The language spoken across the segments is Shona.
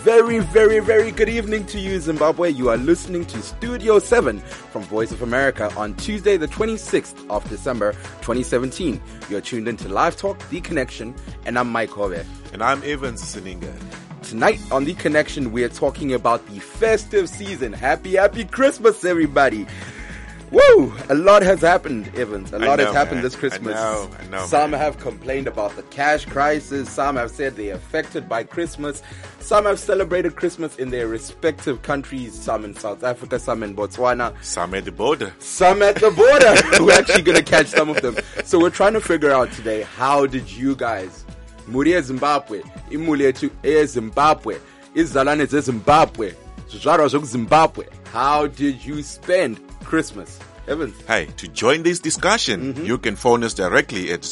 very, very, very good evening to you, Zimbabwe. You are listening to Studio 7 from Voice of America on Tuesday, the 26th of December, 2017. You're tuned into Live Talk, The Connection, and I'm Mike Hove. And I'm Evans Sininga. Tonight on The Connection, we are talking about the festive season. Happy Christmas, everybody. Woo! A lot has happened, Evans. A lot has happened this Christmas. I know. Some have complained about the cash crisis. Some have said they're affected by Christmas. Some have celebrated Christmas in their respective countries. Some in South Africa, some in Botswana. Some at the border. We're actually going to catch some of them. So we're trying to figure out today, how did you guys, muri Zimbabwe, imuli yetu Zimbabwe, izalwane Zimbabwe, zvizvarwa zveku-Zimbabwe, how did you spend Christmas? Evans. Hey, to join this discussion, you can phone us directly at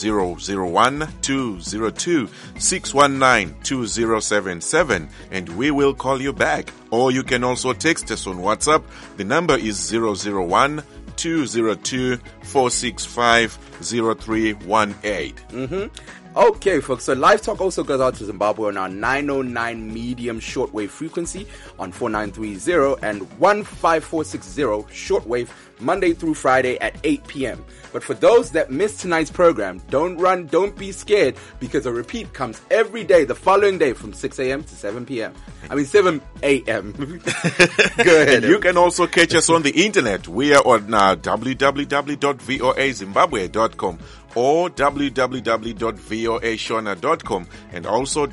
001-202-619-2077 and we will call you back. Or you can also text us on WhatsApp. The number is 001-202-465-0318. Okay, folks, so Live Talk also goes out to Zimbabwe on our 909 medium shortwave frequency on 4930 and 15460 shortwave Monday through Friday at 8 p.m. But for those that missed tonight's program, don't run, don't be scared, because a repeat comes every day the following day from 6 a.m. to 7 p.m. 7 a.m. Go ahead. You can also catch us on the internet. We are on www.voazimbabwe.com or www.voashona.com and also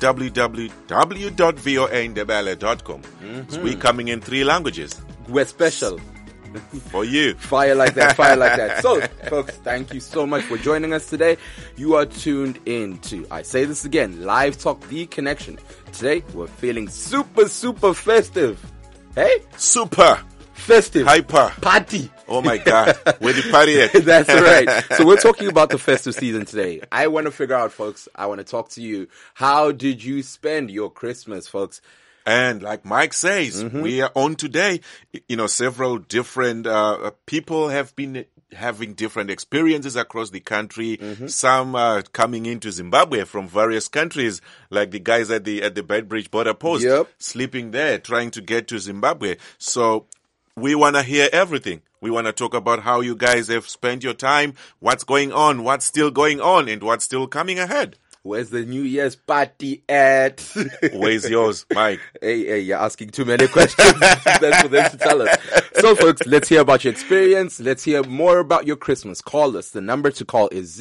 www.voaindebele.com. So we're coming in 3 languages. We're special. For you. Fire like that. So, folks, thank you so much for joining us today. You are tuned in to, I say this again, Live Talk, The Connection. Today, we're feeling super, super festive. Hey? Super. Festive. Hyper. Party. Oh my God. Where the party at? That's right. So we're talking about the festive season today. I want to figure out, folks, I want to talk to you. How did you spend your Christmas, folks? And like Mike says, we are on today. You know, several different people have been having different experiences across the country. Some are coming into Zimbabwe from various countries, like the guys at the Bedbridge border post, sleeping there, trying to get to Zimbabwe. So we want to hear everything. We want to talk about how you guys have spent your time, what's going on, what's still going on, and what's still coming ahead. Where's the New Year's party at? Where's yours, Mike? Hey, you're asking too many questions. That's for them to tell us. So, folks, let's hear about your experience. Let's hear more about your Christmas. Call us. The number to call is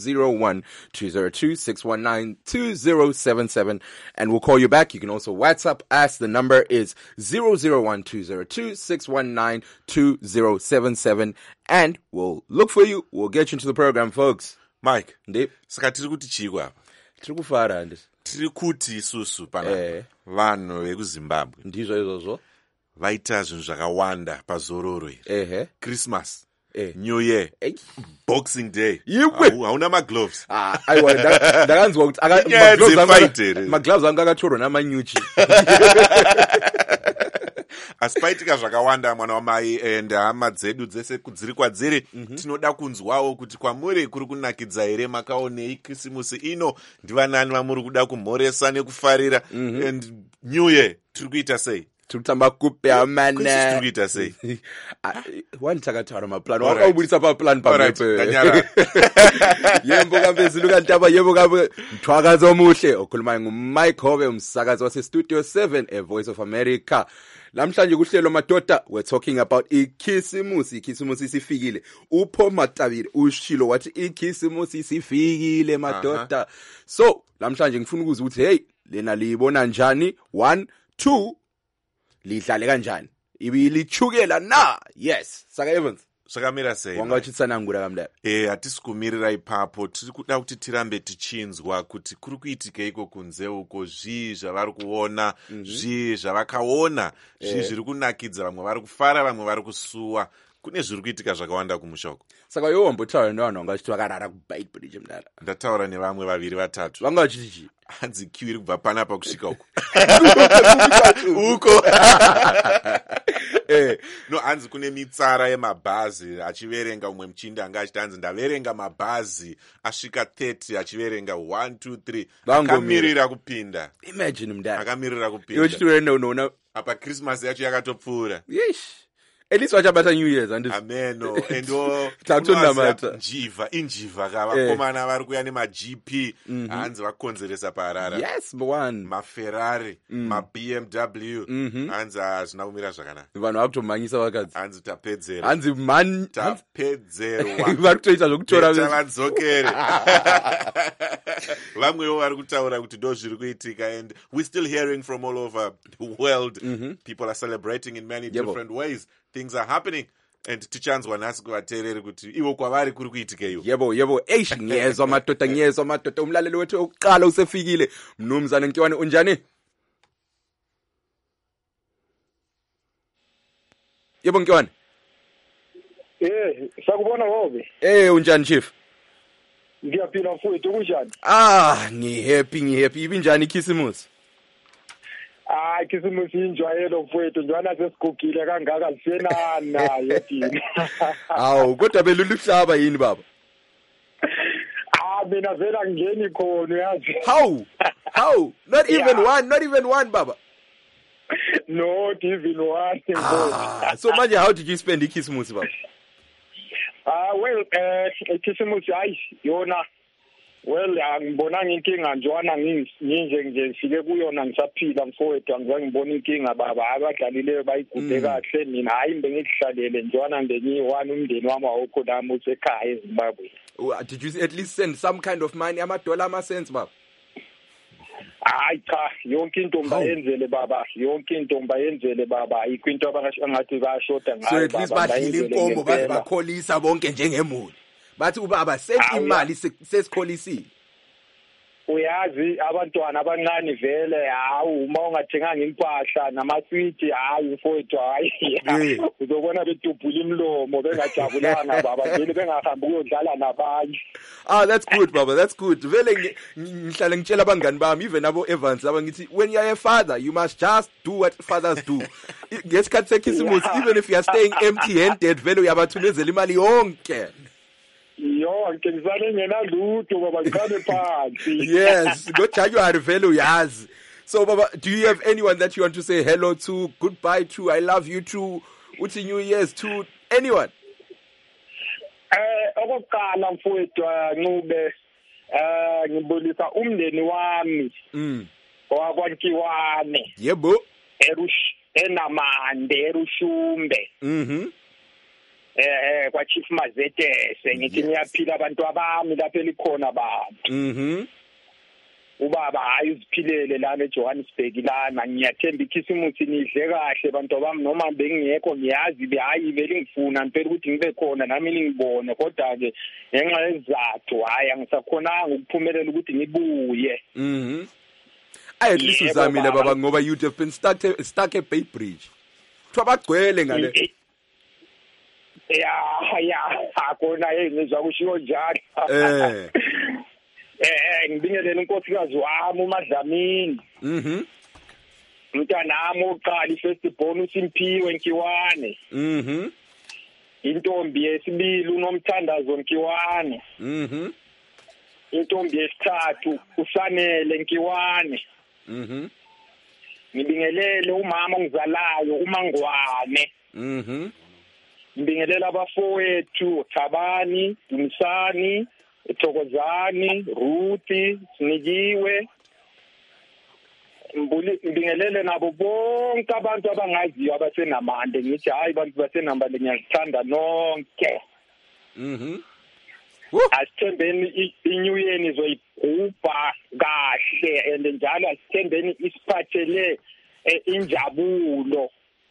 001-202-619-2077, and we'll call you back. You can also WhatsApp us. The number is 001-202-619-2077, and we'll look for you. We'll get you into the program, folks. Mike, Ndip. saka tiri kuti chiko apa? Tiri kufara handisi. Tiri kuti isusu pana vanhu vekuZimbabwe ndizvo izvozvo vaita zvinhu zvakawanda pazororo iri. Christmas, New Year, Boxing Day. Hauna magloves. Aiwa, ndakanzwa kuti magloves angu akatorwa namanyuchi. Asipaitika zvakawanda mwana wamai and hama dzedu dzese dziri kwadziri tinoda kunzwawo kuti kwamuri kuri kunakidza here, makaonei Krisimusi ino, ndivanani vamuri kuda kumhoresa nekufarira, and New Year tiri kuita sei? Turikutamba kupea mana. Tiri kuita sei? Wani takataura maplan. Wakaubudisa paplan pamepe. Yembo kambe ziluka ntaba, yembo kambe mthwakazi omuhle. Okhuluma nguMike Hove, umsakazi wase Studio 7 e Voice of America. Lamhlanje kuhlelo madoda, we're talking about ikhisimusi. Ikhisimusi sifikile. Upho Matabile ushilo wathi ikhisimusi sifikile madoda. So, lamhlanje ngifuna ukuzwa ukuthi hey, lena libona njani? 1 2 lidlale kanjani? Ibilichukela na. Yes. Saka Evans. Zvakamira sei? Wanga uchitsanangura kamda. Hatisi kumirira ipapo, tiri kuda kuti tirambe tichinzwa kuti kuri kuitika iko kunze uko, zvii zvavari kuona, zvii zvavakaona, zvii zviri kunakidza, vamwe vari kufara, vamwe vari kusuwa. kune zviri kuitika zvakawanda kumushoko. Saka iwe wambotaura nevanhu vanga vachiti vakarara kuBaitbridge mudara. Ndataura nevamwe 2-3 vanga vachiti hanzi kiwiri kubva panapa kusvika uko uko no, hanzi kune mitsara yemabhazi achiverenga. Umwe muchindi anga achiti hanzi ndaverenga mabhazi asvika 30 achiverenga 1 2 3 akamirira kupinda. Imagine mudara Akamirira kupinda. iwe chitoenda unoona apa Christmas yacho yakatopfuura. yesh at least vachabata New Year's ameno endo tatonamata njivha injivha ka vakomana vari kuya nema-GP hanzi vakonzeresa parara. yes one maFerrari maBMW hanzi hazvina kumira zvakanaka. vanhu vakutomhanyisa vakadzi hanzi tapedzera. hanzi man tapedzerwa. vari kutoita zvokutora vadzokere. vamwewo vari kutaura kuti ndo zviri kuitika, and we're still hearing from all over the world. People are celebrating in many different ways. Things are happening, and tichanzwa nhasi kuvateereri kuti ivo kwavari kuri kuitikeiwo. yebo eish ngiyezwa madoda umlaleli wethu wokuqala usefikile. Mnumzane Nkiwane unjani? Yebo Nkiwane. Sakubona hobe. Unjani chief? Ngiyaphila mfowethu kunjani? Ngihappy. Ibinjani ikhisimusi? Khisimusi injwayelo mfowethu, njwana sesigugile kangaka sisenana yedini. Awu kodwa beluluhlaba yini baba? Mina vela ngeni khona yazi. How? Not even one baba. Not even one. So manje how did you spend ikhisimusi baba? Well, ikhisimusi hayi yona. Well, angibonanga inkinga njwana nginje ngifike kuyona ngisaphila mfowethu, angizange ngibone inkinga baba. Abadlalileyo bayigude kahle, mina hayi bengihlalele njwana ngenyiwani umndeni wami awukho nami usekhaya eZimbabwe. Did you at least send some kind of money, $1 ama-cents baba? Hayi cha, yonke into bayenzele baba, yonke into bayenzele baba. Ayikho into abangathi bayashoda ngayo. So at least badlile inkomo baze bakholisa bonke njengemuli. Bathi ubaba send imali sesikholisile. Uyazi abantwana abancane vele uma ungathenganga impahla namaswiti mfowethu hayi uzobona betubhula imlomo bengajabulanga baba vele bengahambi ukuyodlala nabanye. That's good baba, that's good. Vele ngihlale ngitshela abangani bami even abo Evans abangithi when you are a father you must just do what fathers do. Ngesikhathi sekhisimusi even if you are staying empty handed vele uyabathumezela imali yonke. Yonke ngizale ngenalutho baba ngiqale phansi. Yes, go January vele uyazi. So baba, do you have anyone that you want to say hello to, goodbye to, I love you to, uthi New Year's to, anyone? Okokuqala mfowethu Ncube, ngibulisa umndeni wami wakwaNkiwane. Yebo. Enamande eRushumbe. Kwa Chief Mazetese ngithi ngiyaphila abantu abami lapha elikhona baba. Ubaba hayi uziphilele lana eJohannesburg lana, ngiyathemba ikhisimusi nidle kahle bantu bami, noma bengingekho ngiyazi hayi vele ngifuna impela ukuthi ngibe khona nami ningibone, kodwa ke ngenxa yezizathu hayi angisakhonanga ukuphumelela ukuthi ngibuye. At least uzamile baba ngoba you'd have been stuck at Beitbridge. Twabagcwele ngale. Akona ngizwa kushiwo njalo. Ngibingelele unkosikazi wami uMadlamini. Umntanami oqala ifirst born uSimphiwe Nkiwane. Intombi yesibili uNomthandazo Nkiwane. Intombi yesithathu uSanele Nkiwane. Ngibingelele umama ongizalayo uMangwane. Ngibingelela abafowethu Thabani, Dumsani, Thokozani, Ruthi, Sinikiwe. Ngibingelele nabo bonke abantu abangaziyo abasenamande, ngithi hayi abantu basenamande ngiyazithanda nonke. Asithembeni iNew Year nizoyibhubha kahle, and njalo asithembeni isiphathele injabulo.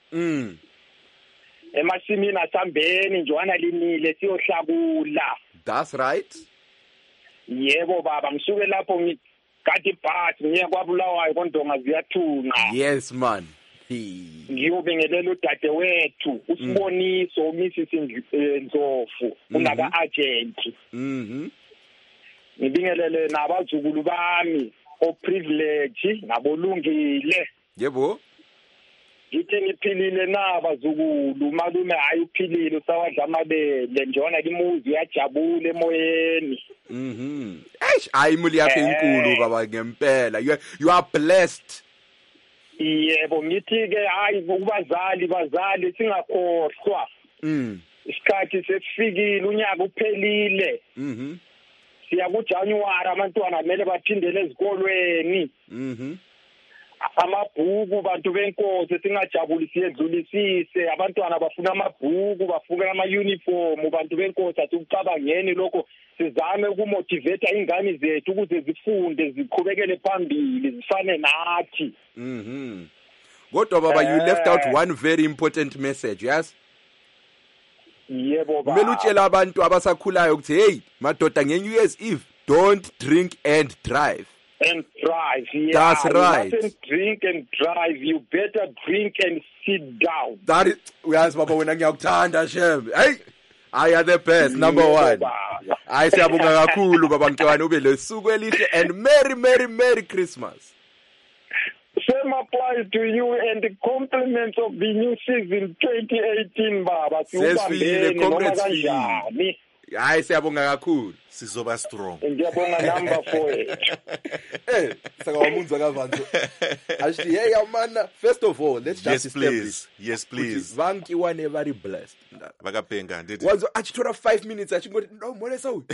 Emasimini asambeni njwana linile siyohlakula. That's right. Yebo baba, ngisuke lapho ngikati bus ngiye kwaBulawayo koNdonga ziyathunqa. Yes man. ngiyobingelela udadewethu uSiboniso uMrs Ndlovu unaka agent ngibingelele nabazukulu bami oprivilege nabolungile yebo ngithi ngiphilile nabazukulu malume hayi uphilile usawadla amabele njona limuzi uyajabula emoyeni hayi imuli yakhe inkulu baba ngempela you are blessed. Yebo ngithi ke hayi bazali singakhohlwa isikhathi sesifikile unyaka uphelile siya kuJanuary abantwana kumele baphindele ezikolweni amabhuku bantu benkosi singajabulisi yedlulisise abantwana bafuna amabhuku bafuna ama-uniform bantu benkosi asikucabangeni lokho sizame ukumotivate ingane zethu ukuze zifunde ziqhubekele phambili zifane nathi kodwa baba you left out one very important message yes yebo baba kumele utshela abantu abasakhulayo ukuthi hey madoda nge-New Year's Eve don't drink and drive. And drive, yeah. That's right. You mustn't drink and drive. You better drink and sit down. That is, uyazi baba wena ngiyakuthanda shem. Hey, I are the best, number one. Hayi siyabonga kakhulu baba Mcwane ube lesuku elihle and merry Christmas. Same applies to you and the compliments of the new season 2018 baba. Sesifile congrats. Hayi siyabonga kakhulu sizoba strong ngiyabonga number 4 sakawamunza kavanzo actually hey amana first of all let's just establish yes please vanki one very blessed vakapenga ndithi wazo achithora 5 minutes achingoti no more so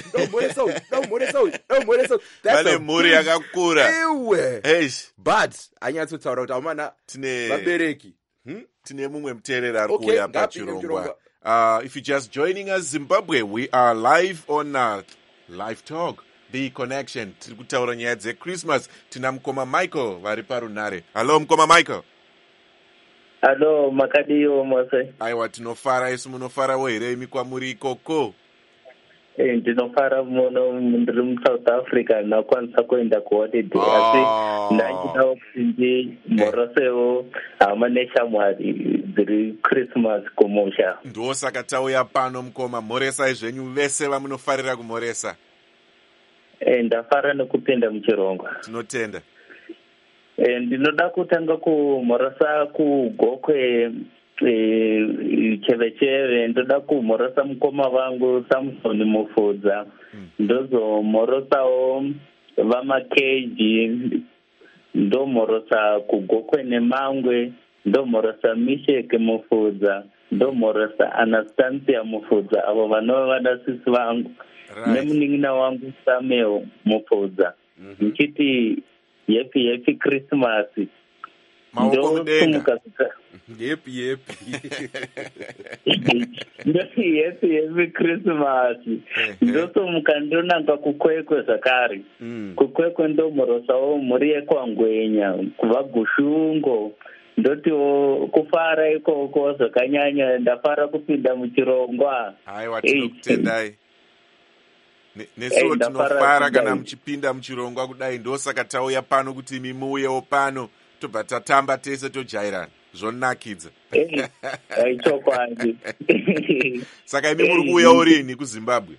vale muri yakakura ewe hey but anyathu tsaura kuti amana tine vabereki tine mumwe muterera ari kuya pachirongwa. If you're just joining us, Zimbabwe, we are live on Live Talk, The Connection. Tikutaura nyaya dzeChristmas. Tina Mkoma Michael vari parunare. Hello Mkoma Michael. Hello makadiyo mose. Aiwa tinofara isu munofarawo here imi kwamuri ikoko. Ndinofara muno ndiri muSouth Africa nakwanisa kuenda kuholiday asi ndachitawo kuti morosewo hama neshamwari dziri Christmas kumusha. Ndosaka tauya pano Mkoma mhoresai zvenyu vese vamunofarira kumhoresa. Ndafara nekupinda muchirongwa. Tinotenda. Ndinoda kutanga kumhorosa kugokwe cheve ndoda kumhorosa mukoma vangu Samson Mufudza ndozomhorosawo vamakeji ndomhorosa kugokwe nemangwe ndomhorosa Misheke Mufudza ndomhorosa Anastasia Mufudza avo vanova vadasisi vangu nemunin'ina wangu Samuel Mufudza ndichiti happy Christmas. Maoko mudenga. Happy Christmas. Ndosomuka ndonanga kukwekwe zakari. Kukwekwe ndomhorosawo muri yekwangwenya kuva Gushungo. Ndotiwo kufara ikoko zvakanyanya ndafara kupinda muchirongwa. Aiwa tinokutendai. Nesuwo tinofara kana muchipinda muchirongwa kudai ndosaka tauya pano kuti imi muuyewo pano tobva tatamba tese tojairana zvonakidza. Chokwadi. Saka imi muri kuuyawo rini kuZimbabwe?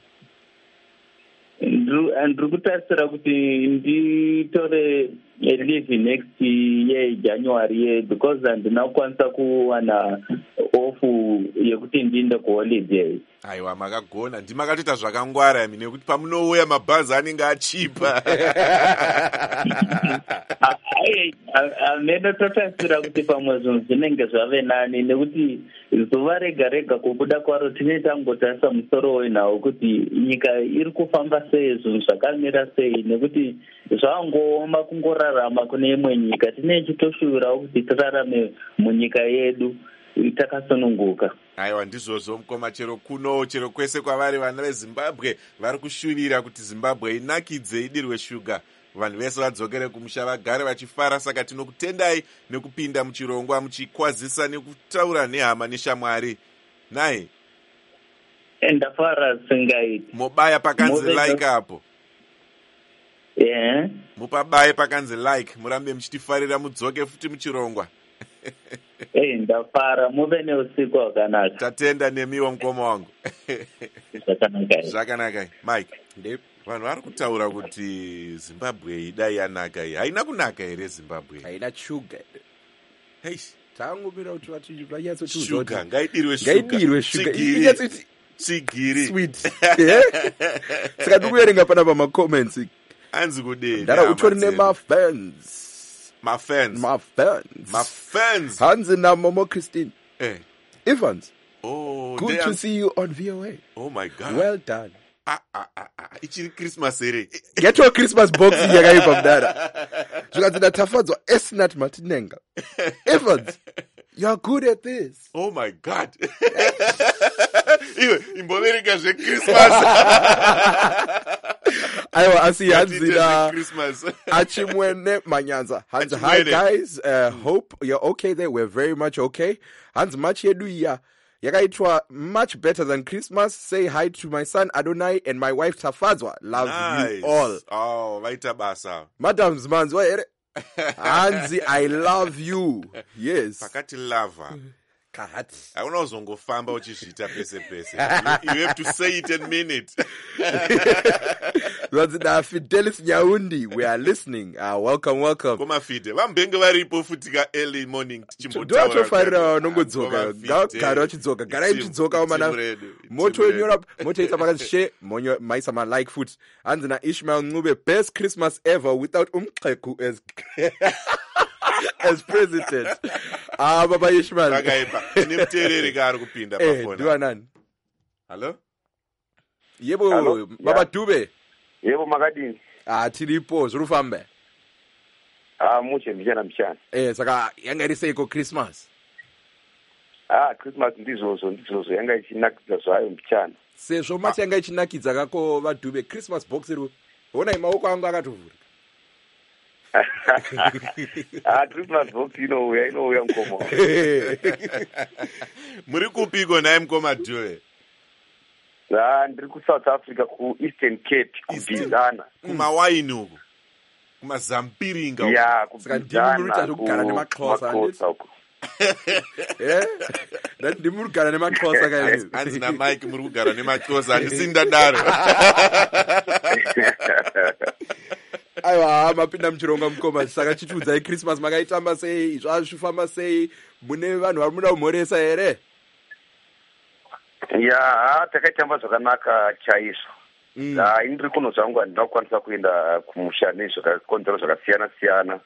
Ndiri kutarisira kuti nditore leave next year January because handina kukwanisa kuwana ofu yekuti ndiende kuholiday. Aiwa makagona ndimakatoita zvakangwara imi nekuti pamunouya mabhazi anenge achipa. Amene totarisira kuti pamwe zvinhu zvinenge zvave nani nekuti zuva rega kubuda kwaro tinenge tangotarisa musoro wenhau kuti nyika iri kufamba sei zvinhu zvakamira sei nekuti zvangooma kungorarama kune imwe nyika tinenge tichitoshuwirawo kuti tirarame munyika yedu takasununguka. Aiwa ndizvozvo Mkoma chero kuno chero kwese kwavari vana veZimbabwe vari kushurira kuti Zimbabwe inakidze idirwe shuga vanhu vese vadzokere kumusha vagare vachifara saka tinokutendai nekupinda muchirongwa muchikwazisa nekutaura nehama neshamwari. Nai ndafara singaiti mobaya pakanzi like apo. Yeah. Mupabaye pakanzi like murambe muchitifarira mudzoke futi muchirongwa. ndafara muve neusiku hwakanaka. Tatenda nemiwo mukoma wangu. Zvakanaka. Zvakanaka. Mike. Ndep. Vanhu vari kutaura kuti Zimbabwe idai yanaka iyi. Haina kunaka here Zimbabwe? Haina sugar. Hey. Tangomira kuti vati vanyatsotuza. Sugar, ngaidirwe sugar. Ngaidirwe sugar. Inyatsoti Sigiri. Sweet. Saka ndikuyerenga panapa ma-comments. Anzi kudeni. Ndara utori nema-fans. My fans. Hansi na Momo Christine. Evans. Oh, good to see you on VOA. Oh my God. Well done. Ichiri Christmas here. Get your Christmas box yakaipa mdara. Zvikati tafadzwa Esnat Martinenga. Evans, you are good at this. Oh my God. Iwe imbovereka zve Christmas. Aiwa asi Hansi na Christmas. Achimwene Manyanza. Hansi, hi guys. Hope you're okay there. We're very much okay. Hansi match yedu ya yakaitwa much better than Christmas. Say hi to my son Adonai and my wife Tafadzwa. Love you all. Oh, vaita basa. Madam Zmanzwa ere. Hansi, I love you. Yes. Pakati lava. Kahati. Hauna uzongofamba uchizvita pese pese. You have to say it and mean it. Fidelis Nyaundi, we are listening. Welcome. Koma Fide. Vambenge varipo futika early morning. Ndoatofarira nongodzoka. Gara uchidzoka. Gara uchidzoka mana. Moto wenyora. Moto ita makashe. Monyo maisa ma like foot. Anzina Ishmael Ngube. Best Christmas ever without Umqeku as president. Baba Ishmael. Rakaipa. Nimtereri kari kupinda pafona. Dua nani? Hello? Yebo, Hello? Baba Dube. Yebo makadini. Tiripo, zurufambe. Muche mchana. Saka yanga iriseiko Christmas. Christmas ndizozo yanga ichinakidza zvayo mchana. Sezvo mati yanga ichinakidza kako vaDube Christmas box iri. Ona maoko angu akatovhura. Christmas box inouya mukoma. Muri kupiko naye mukoma Dube? Ndiri kuSouth Africa kuEastern Cape kubvizana. Kumawaini uko. Kumazampiringa uko. Ya, kubvizana kugara nemaXhosa. Ndiri kugara nemaXhosa kaizvi. Hanzi na Mike muri kugara nemaXhosa andisindadaro. Aiwa, mapinda muchironga mukoma. Saka chitudzai Christmas makaitamba sei? Zvazvifamba sei? Mune vanhu vari muda kumhoresa here? Ya, takaitamba zvakanaka chaizvo. Indiri kuno zvangu handina kukwanisa kuenda kumusha nezvakakonzera zvakasiyana-siyana.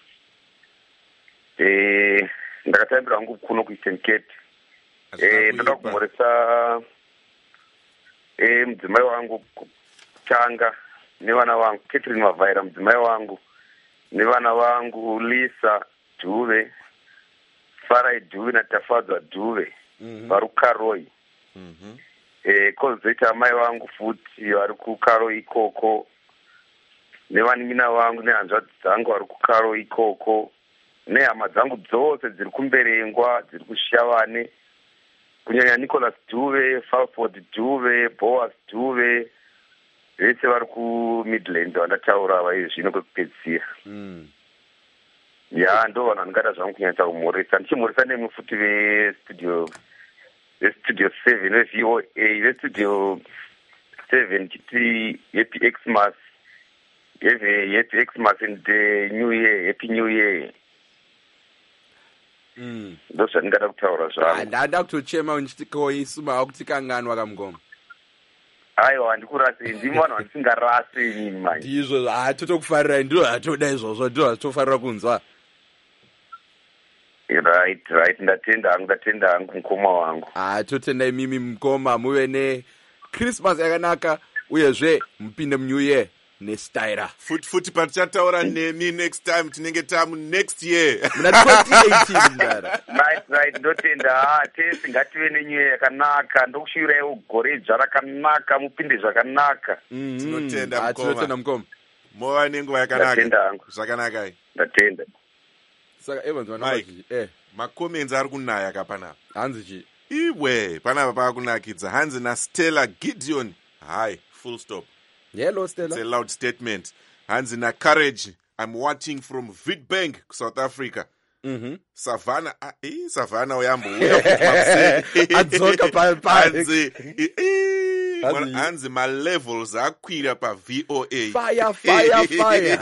Ndakatambira hangu kuno kuEastern Cape. Ndoda kumhoresa mudzimai wangu kutanga nevana vangu Catherine Mavhaira, mudzimai wangu nevana vangu Lisa Dube, Farai Dube naTafadzwa Dube vari kuKaroi. Kozoita amai vangu futi vari kuKaroi ikoko, nevanimina vangu nehanzvadzi dzangu vari kuKaroi ikoko, nehama dzangu dzose dziri kuMberengwa, dziri kuShavane, kunyanya Nicholas Dube, Falford Dube, Boaz Dube, vese vari kuMidland vandataura ava izvino kwekupedzisira. Ya, ndo vanhu vandingada zvangu kunyanya kumhoresa. Ndichimhoresa nemwe futi vestudio 7 veVOA, vestudio 7 chiti Happy Xmas, Happy Xmas and New Year, Happy New Year. Ndo zvandingada kutaura zvangu. Ndanda kutochema ndichitikoisuma akutikanganwa kamugoma. Aiwa, handikurasi, ndimi vanhu vandisingarasi inini manje. Ndizvo totokufarira, ndizvo zvatoda izvozvo, ndizvo zvatofarira kunzwa. Right, ndatenda hangu mukoma wangu. Totenda imimi mukoma, muve neChristmas yakanaka, uyezve mupinde muNew Year nestaira. Futi patichataura nemi next time tinenge tamu next year. Muna 2018 ndara. Right, ndotenda tese ngative neNew Year yakanaka, ndokushuvirawo gore idzva rakanaka, mupinde zvakanaka. Tinotenda mukoma. Mova nenguva yakanaka. Ndatenda hangu. Zvakanaka. Ndatenda. Saka Evans Mike, makomenzi ari kunaya kapanapa. Hanzi chi. Iwe, panapa pakunakidza. Hanzi naStella Gideon. Hi, full stop. Hello, Stella. It's a loud statement. Hanzi na Courage. I'm watching from Witbank, South Africa. Savannah Savannah uyambuya adzoka hanzi ma levels akwira pa VOA fire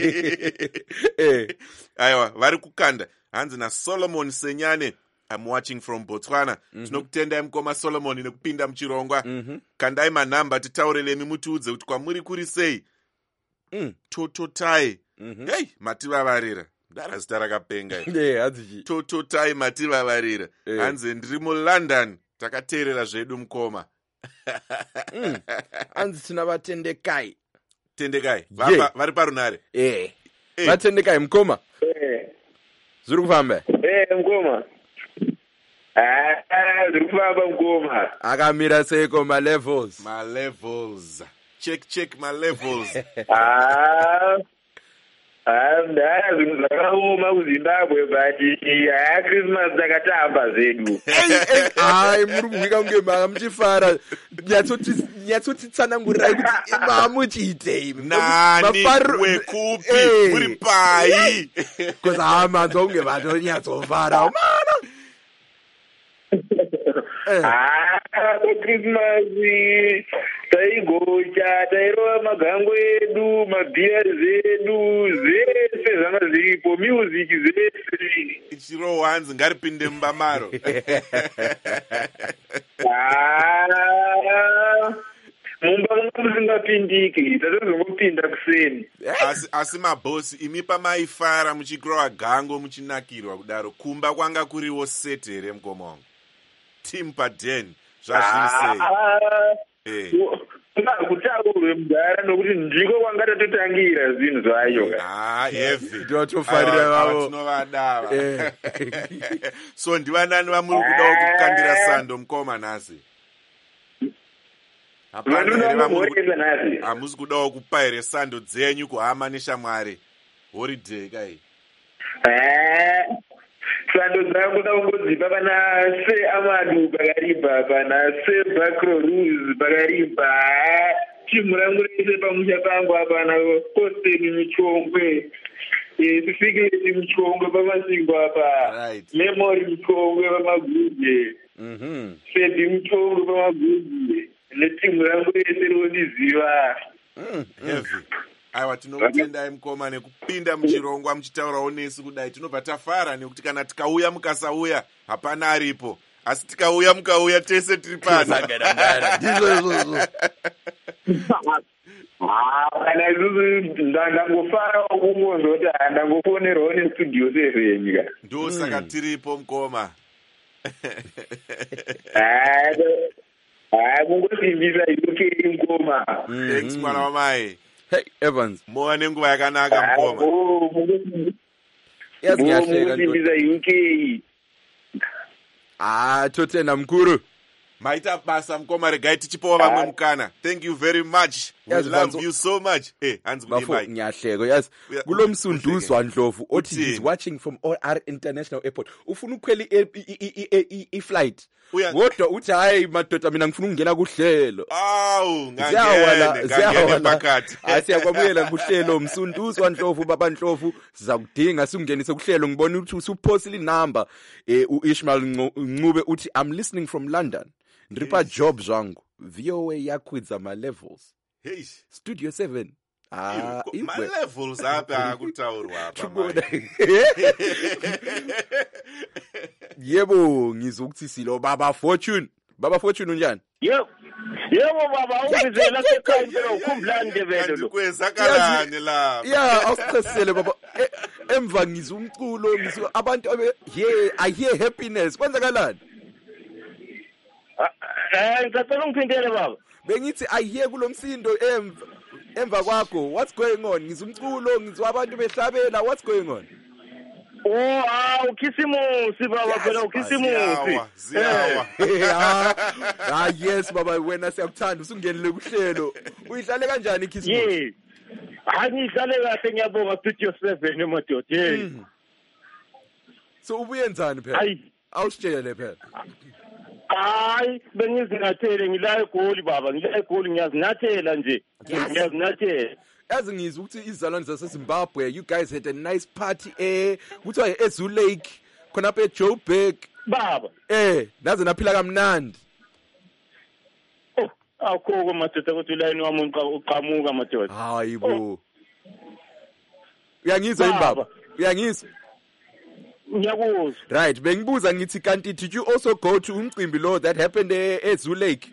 aiwa vari kukanda hanzi na Solomon Senyane. I'm watching from Botswana. Tinokutendai mukoma Solomon nekupinda muchirongwa. Kandai manhamba titaurelemi mutiudze kuti kwamuri kuri sei. Tototai. Hey, mativavarira. Ndara zita rakapenga. Tototai mativavarira. Hanzi ndiri muLondon. Takateerera zvedu mukoma. Hanzi tina vatendekai. Tendekai. Vari parunare. Vatendekai mukoma. Zviri kufamba. Mukoma. Zviri kufamba mukoma. Akamira seiko ma levels. Check my levels. Zvinhu zvakaoma kuZimbabwe but Christmas dzakatamba zedu. Hai muri kuvika kunge manga muchifara nyatsotitsanangurirai kuti mamuchiitei nani wekupi muri pai because manzwa kunge vatonyatsofarao mana Christmas taigocha tairova magango edu mabhiya zedu zvese zvanga zviripo music zvese ichirohwa hanzi ngaripinde mubamaro mumba kanga musingapindiki tatozongopinda kuseni asi mabhosi imi pamaifara muchigrowa gango muchinakirwa kudaro kumba kwanga kuriwo sete here mukoma wangu team paden zvazviri sei kutaurwe mudhara nokuti ndiko kwanga tatotangira zvinhu zvayo heavy totofarira vavo tinovada so ndivanani vamuri kudawo kukandira sando mukoma nhasi hamusi kudawo kupa here sando dzenyu kuhama neshamwari holiday kai sando dzangu ndakungodzipa pana seamadu pakarimba pana sebacro rus pakarimba timu rangu rese pamusha pangu hapana kosteni michongwe sifikireti michongwe pamasingo apa memory michongwe pamaguje sebi michongwe pamaguje netimu rangu rese rinondiziva aiwa tinokutendai mukoma nekupinda muchirongwa muchitaurawo nesu kudai tinobva tafara nekuti kana tikauya mukasauya hapana aripo asi tikauya mukauya tese tiri pano kana isusu ndangofarawo kungonzwa kuti ndangofonerwawo nestudio 7 nyika ndosaka tiripo mukoma kungosimbisa UK mukoma thanks mwana wamai. Hey Evans, moa nenguva yakanaka mukoma. Mungusimbiza UK. Totenda mukuru. Maita basa mukoma, regai tichipawo vamwe mukana. Thank you very much. We love you so much. Hanzi kudimai. Nyahleko, yes. Kulo msunduzwa Ndlovu othi he's watching from OR International Airport. Ufuna ukhwela i-flight. Kodwa uthi hayi madoda mina ngifuna ukungena kuhlelo. Ngangena phakathi. Asiyakwabuyela kuhlelo msunduzwa Ndlovu baba Ndlovu sizakudinga sikungenise kuhlelo ngibona ukuthi usuphosile inamba uIshmael Ncube uthi I'm listening from London. Ndripa jobs wangu. VOA yakwidza ma levels. Hey, Studio 7. My levels apa kutaurwa hapa. Yebo ngizokuthi silo baba Fortune. Baba Fortune unjani? Yebo baba ungizela sekhaya ukhumbulani ndebelo. Ndikweza kalani la. Yeah, awuchasisele baba. Emva ngizwa umculo ngizwa abantu I hear happiness. Kwenzakalani? Ngicela ungiphindele baba. Bengithi I hear kulomsindo emva kwakho. What's going on? Ngizwa umculo, ngizwa abantu behlabela. What's going on? Ukhisimusi baba phela ukhisimusi. Ziyawa. Yes baba wena siyakuthanda usungenele kuhlelo. Uyihlale kanjani ikhisimusi? Angihlale kahle ngiyabonga Studio 7 emadoda. So ubuyenzani phela? Awusitshele phela. Bengizinathele ngila eGoli baba, ngila eGoli ngiyazinathela nje. Ngiyazinathela. As ngizwe ukuthi izalwane zaseZimbabwe, you guys had a nice party kuthiwa eZoo Lake khonapha eJoburg. Baba. Naze naphila kamnandi. Oh, akho madoda ukuthi ulayini wami uqhamuka madoda. Hayibo. Uyangizwa imbaba? Uyangizwa? Ngiyakuzwa. Right, bengibuza ngithi kanti did you also go to umcimbi lo that happened eZoo Lake?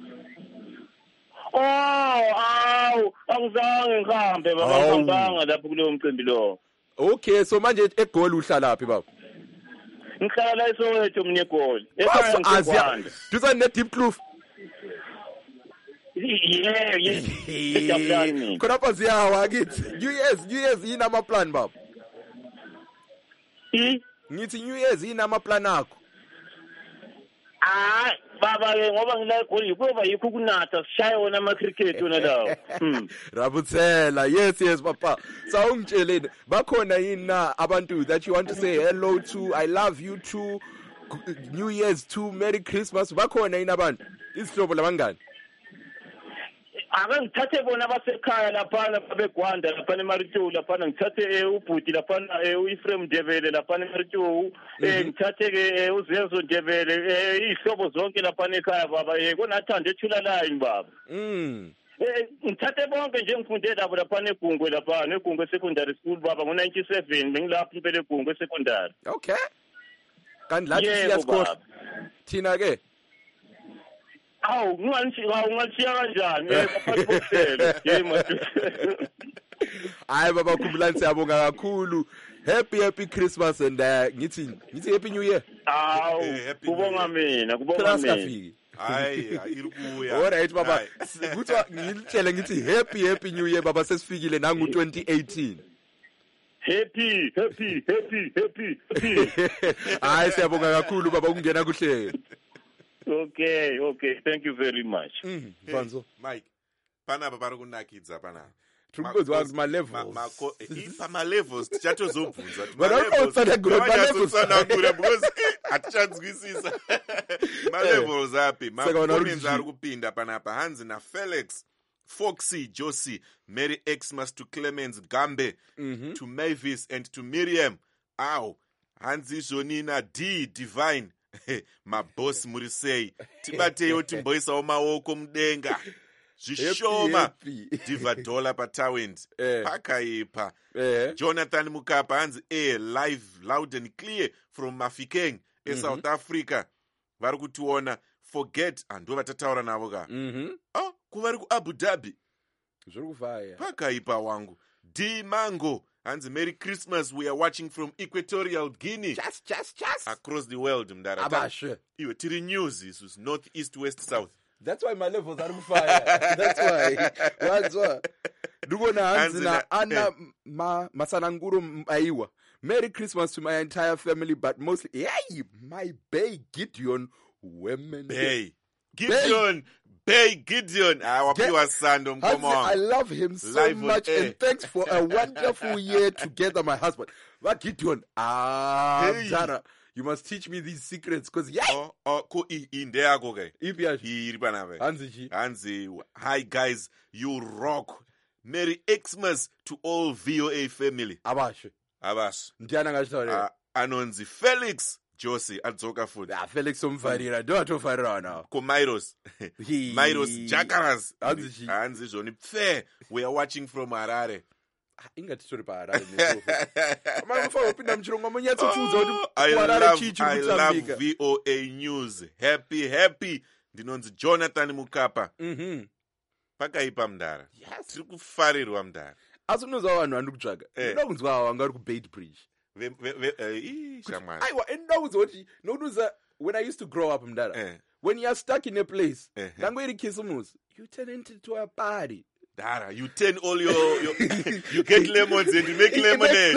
Angizange ngihambe baba, ngihambanga lapho kuleyo mcimbi lo. Okay, so manje eGoli uhlala laphi baba? Ngihlala la eSoweto mina eGoli. Ekhaya ngisekwanda. Duza ne Deep Kloof. Yeah. Ejabulani. Khonapha ziyawa kithi. New Year's yini ama plan baba? Ngithi New Year's yini ama plan akho? Baba ke ngoba ngila eGoli kuba yikho kunatha sishaye wona ama cricket wona lawo. Rabuthela, yes papa. Sawungitsheleni bakhona yini na abantu that you want to say hello to, I love you too, New Year's too, Merry Christmas, bakhona yini abantu? Isihlobo labangani? Ake ngithathe bona basekhaya laphana babegwanda laphana eMarito laphana ngithathe ubhuti laphana uEfrem Ndebele laphana eMarito ngithathe ke uZenzo Ndebele izihlobo zonke laphana ekhaya baba konathanda ethula line baba ngithathe bonke nje ngifunde labo laphana eGungwe laphana eGungwe secondary school baba ngo97 bengilapha impela eGungwe secondary. Okay, kanti lathi siyasikhohle thina ke ungalisiya kanjani ngaphansi kohlelo hayi baba Khumulani siyabonga kakhulu. Happy Christmas and ngithi happy new year. Kubonga mina hayi iribuya. Alright baba, kuthiwa ngilitshele ngithi happy new year baba, sesifikile nangu 2018. Happy. Hayi siyabonga kakhulu baba ukungena kuhlelo. Okay, thank you very much. Vanzo Mike, panapa pari kunakidza panapa. Because was my levels. My levels tichatozobvunza. But I don't know my levels. Because atichanzwisisa. My levels api. Makomenza ari kupinda panapa. Hanzi na Felix, Foxy, Josie, Merry Xmas to Clemens Gambe, to Mavis and to Miriam. Ow. Hanzi Jonina D Divine. Maboss Murisei tibateyo timboisa maoko mudenga zvishoma Divadola patawend pakaipa Jonathan Mukapa hanzi live loud and clear from Mafikeng South Africa vari kutiona forget ando vatataura navo ka kuvari kuAbu Dhabi zviri kufaya pakaipa wangu D Mango hanzi Merry Christmas, we are watching from Equatorial Guinea. Just. Across the world, mdara. Abashe. Iwe tiri news, is north, east, west, south. That's why my levels are fire. That's why. Dugona hanzi na Anna Masananguru Aiwa. Merry Christmas to my entire family, but mostly, my Bay Gideon women. Gideon. Wapiwa Sando Mkomo. I love him so much and thanks for a wonderful year together, my husband. What Gideon? Zara, you must teach me these secrets because Hanzi, hi guys, you rock. Merry Xmas to all VOA family. Abash. Anonzi Felix. Josie adzoka futhi. Felix umfarira ndotofarira now. Ko Myros Jakaras. Hanzi zvoni pfe. We are watching from Harare. Ingati tori pa Harare neso. Mama upinda mchirongo monyatsi tudza kuti I love VOA News. Happy. Ndinonzi Jonathan Mukapa. Pakaipa mdara. Yes. Tiri kufarirwa mdara. Asi unozwa vanhu vandi kutsvaga. Ndokunzwa wanga uri kuBait Bridge. When I used to grow up in Dara, when you are stuck in a place, you turn into a party. Dara, you turn all your you get lemons and you make lemonade.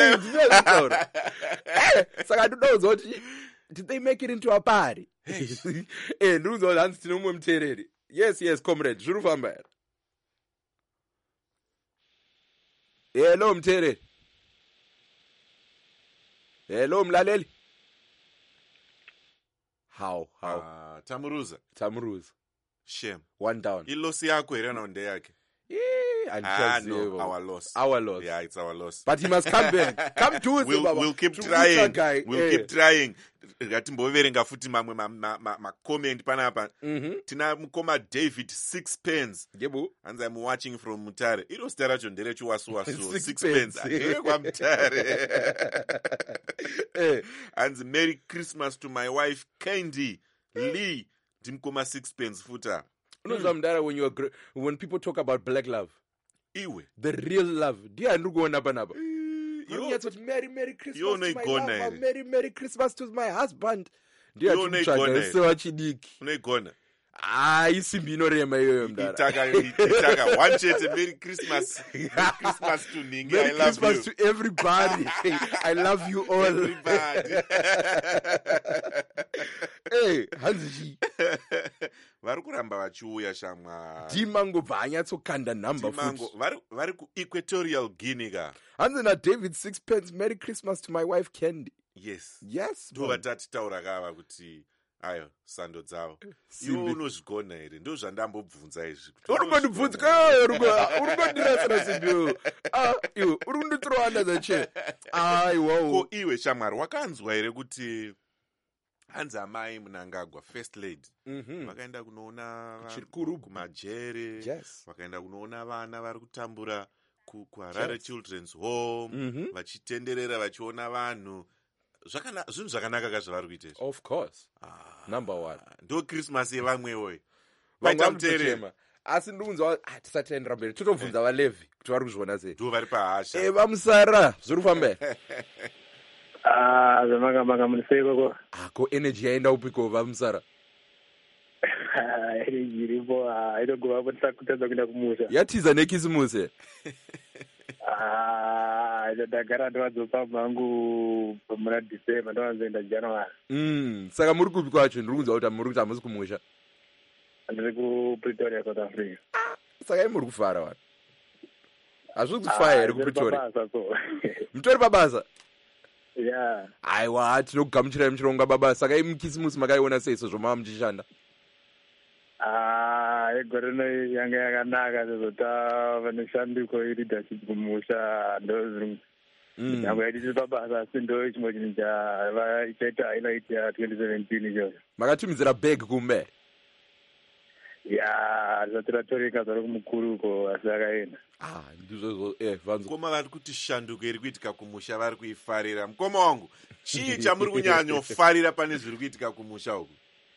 So I don't know, did they make it into a party? Yes, comrade. Hello, Mtere. Hello mlaleli. How? Tamuruza. Shame. One down. Ilosi yako irana onde yake. No, our loss. Our loss. Yeah, it's our loss. But he must come back. Come to us, We'll keep trying. We'll keep trying. Ngatimboverenga futi mamwe ma-comment panapa. Tina mukoma David Sixpence. Yebo. And I'm watching from Mutare. Iro stara cho nderecho wasu. Sixpence. Adere kwa Mutare. And Merry Christmas to my wife Candy Lee. Dimkoma Sixpence futa. When people talk about black love, Iwe. the real love, do you understand banaba? Merry Christmas to my lover, Merry Christmas to my husband. Do you understand? So Unaigona. Isimbi inorema iyoyo mdara. Itaka one chete Merry Christmas. Merry Christmas to Ningi. Merry I love Christmas you. to everybody. I love you all. Everybody. Hey, Hanzi. Vari kuramba vachiuya shamwa. Dimango vanyatsokanda number Dimango vari ku Equatorial Guinea ka. Hanzi na David Sixpence, Merry Christmas to my wife Candy. Yes. Yes. Ndo vatati taura kava kuti ayo sando dzavo. Iwo unozvigona here. Ndo zvandambobvunza izvi. Urikundibvunza urikundinasira sindio. Iwe uri kundithrow under the chair. Wow. Ko iwe shamwari wakanzwa here kuti hanzi amai Mnangagwa first lady vakaenda kunoona kumajere, vakaenda kunoona vana vari kutambura kuHarare Children's Home, vachitenderera vachiona vanhu. Zvinhu zvakanaka kazvavari kuita. Of course. Number one. Ndo Christmas yevamwewo. Vaita muteerera. Asi ndinonzwa tisatendera mberi. Totobvunza vaLevhi kuti vari kuzviona sei. Ndo vari pahasha. Vamusara zviri kufamba. Zvamanga muniseko ko energy yaenda upiko vamusara. Energy iripo inogova kutadza kuenda kumusha. Yatiza nekisimusi. Ndagara ndwadzopa mhangu muna December ndowanzoenda January. Saka muri kupi kwacho ndiri kunzwa kuti muri kuti hamusi kumusha. Ndiri kuPretoria, South Africa. Saka muri kufara vanhu. Hazvisi kufaya here kuPretoria. Mutori pabasa. Yeah. Aiwa tinokugamuchirai muchirongo baba. Saka imukisimusi makaiona sei sezvo mava muchishanda? Gore rino yanga yakanaka sezvo vanoshandiko leadership kumusha ndo nyange yaiti pabasa asi ndo chimwe chinhu chaita highlight ya 2017 ichocho. Makatumidzira bag kumbe? Ya zvatiratoreka zvaro kumukuruko asi akaenda. Ndizvo vanzo. Mukoma vari kuti shanduko iri kuitika kumusha vari kuifarira. Mukoma wangu, chii chamuri kunyanyofarira pane zviri kuitika kumusha uku?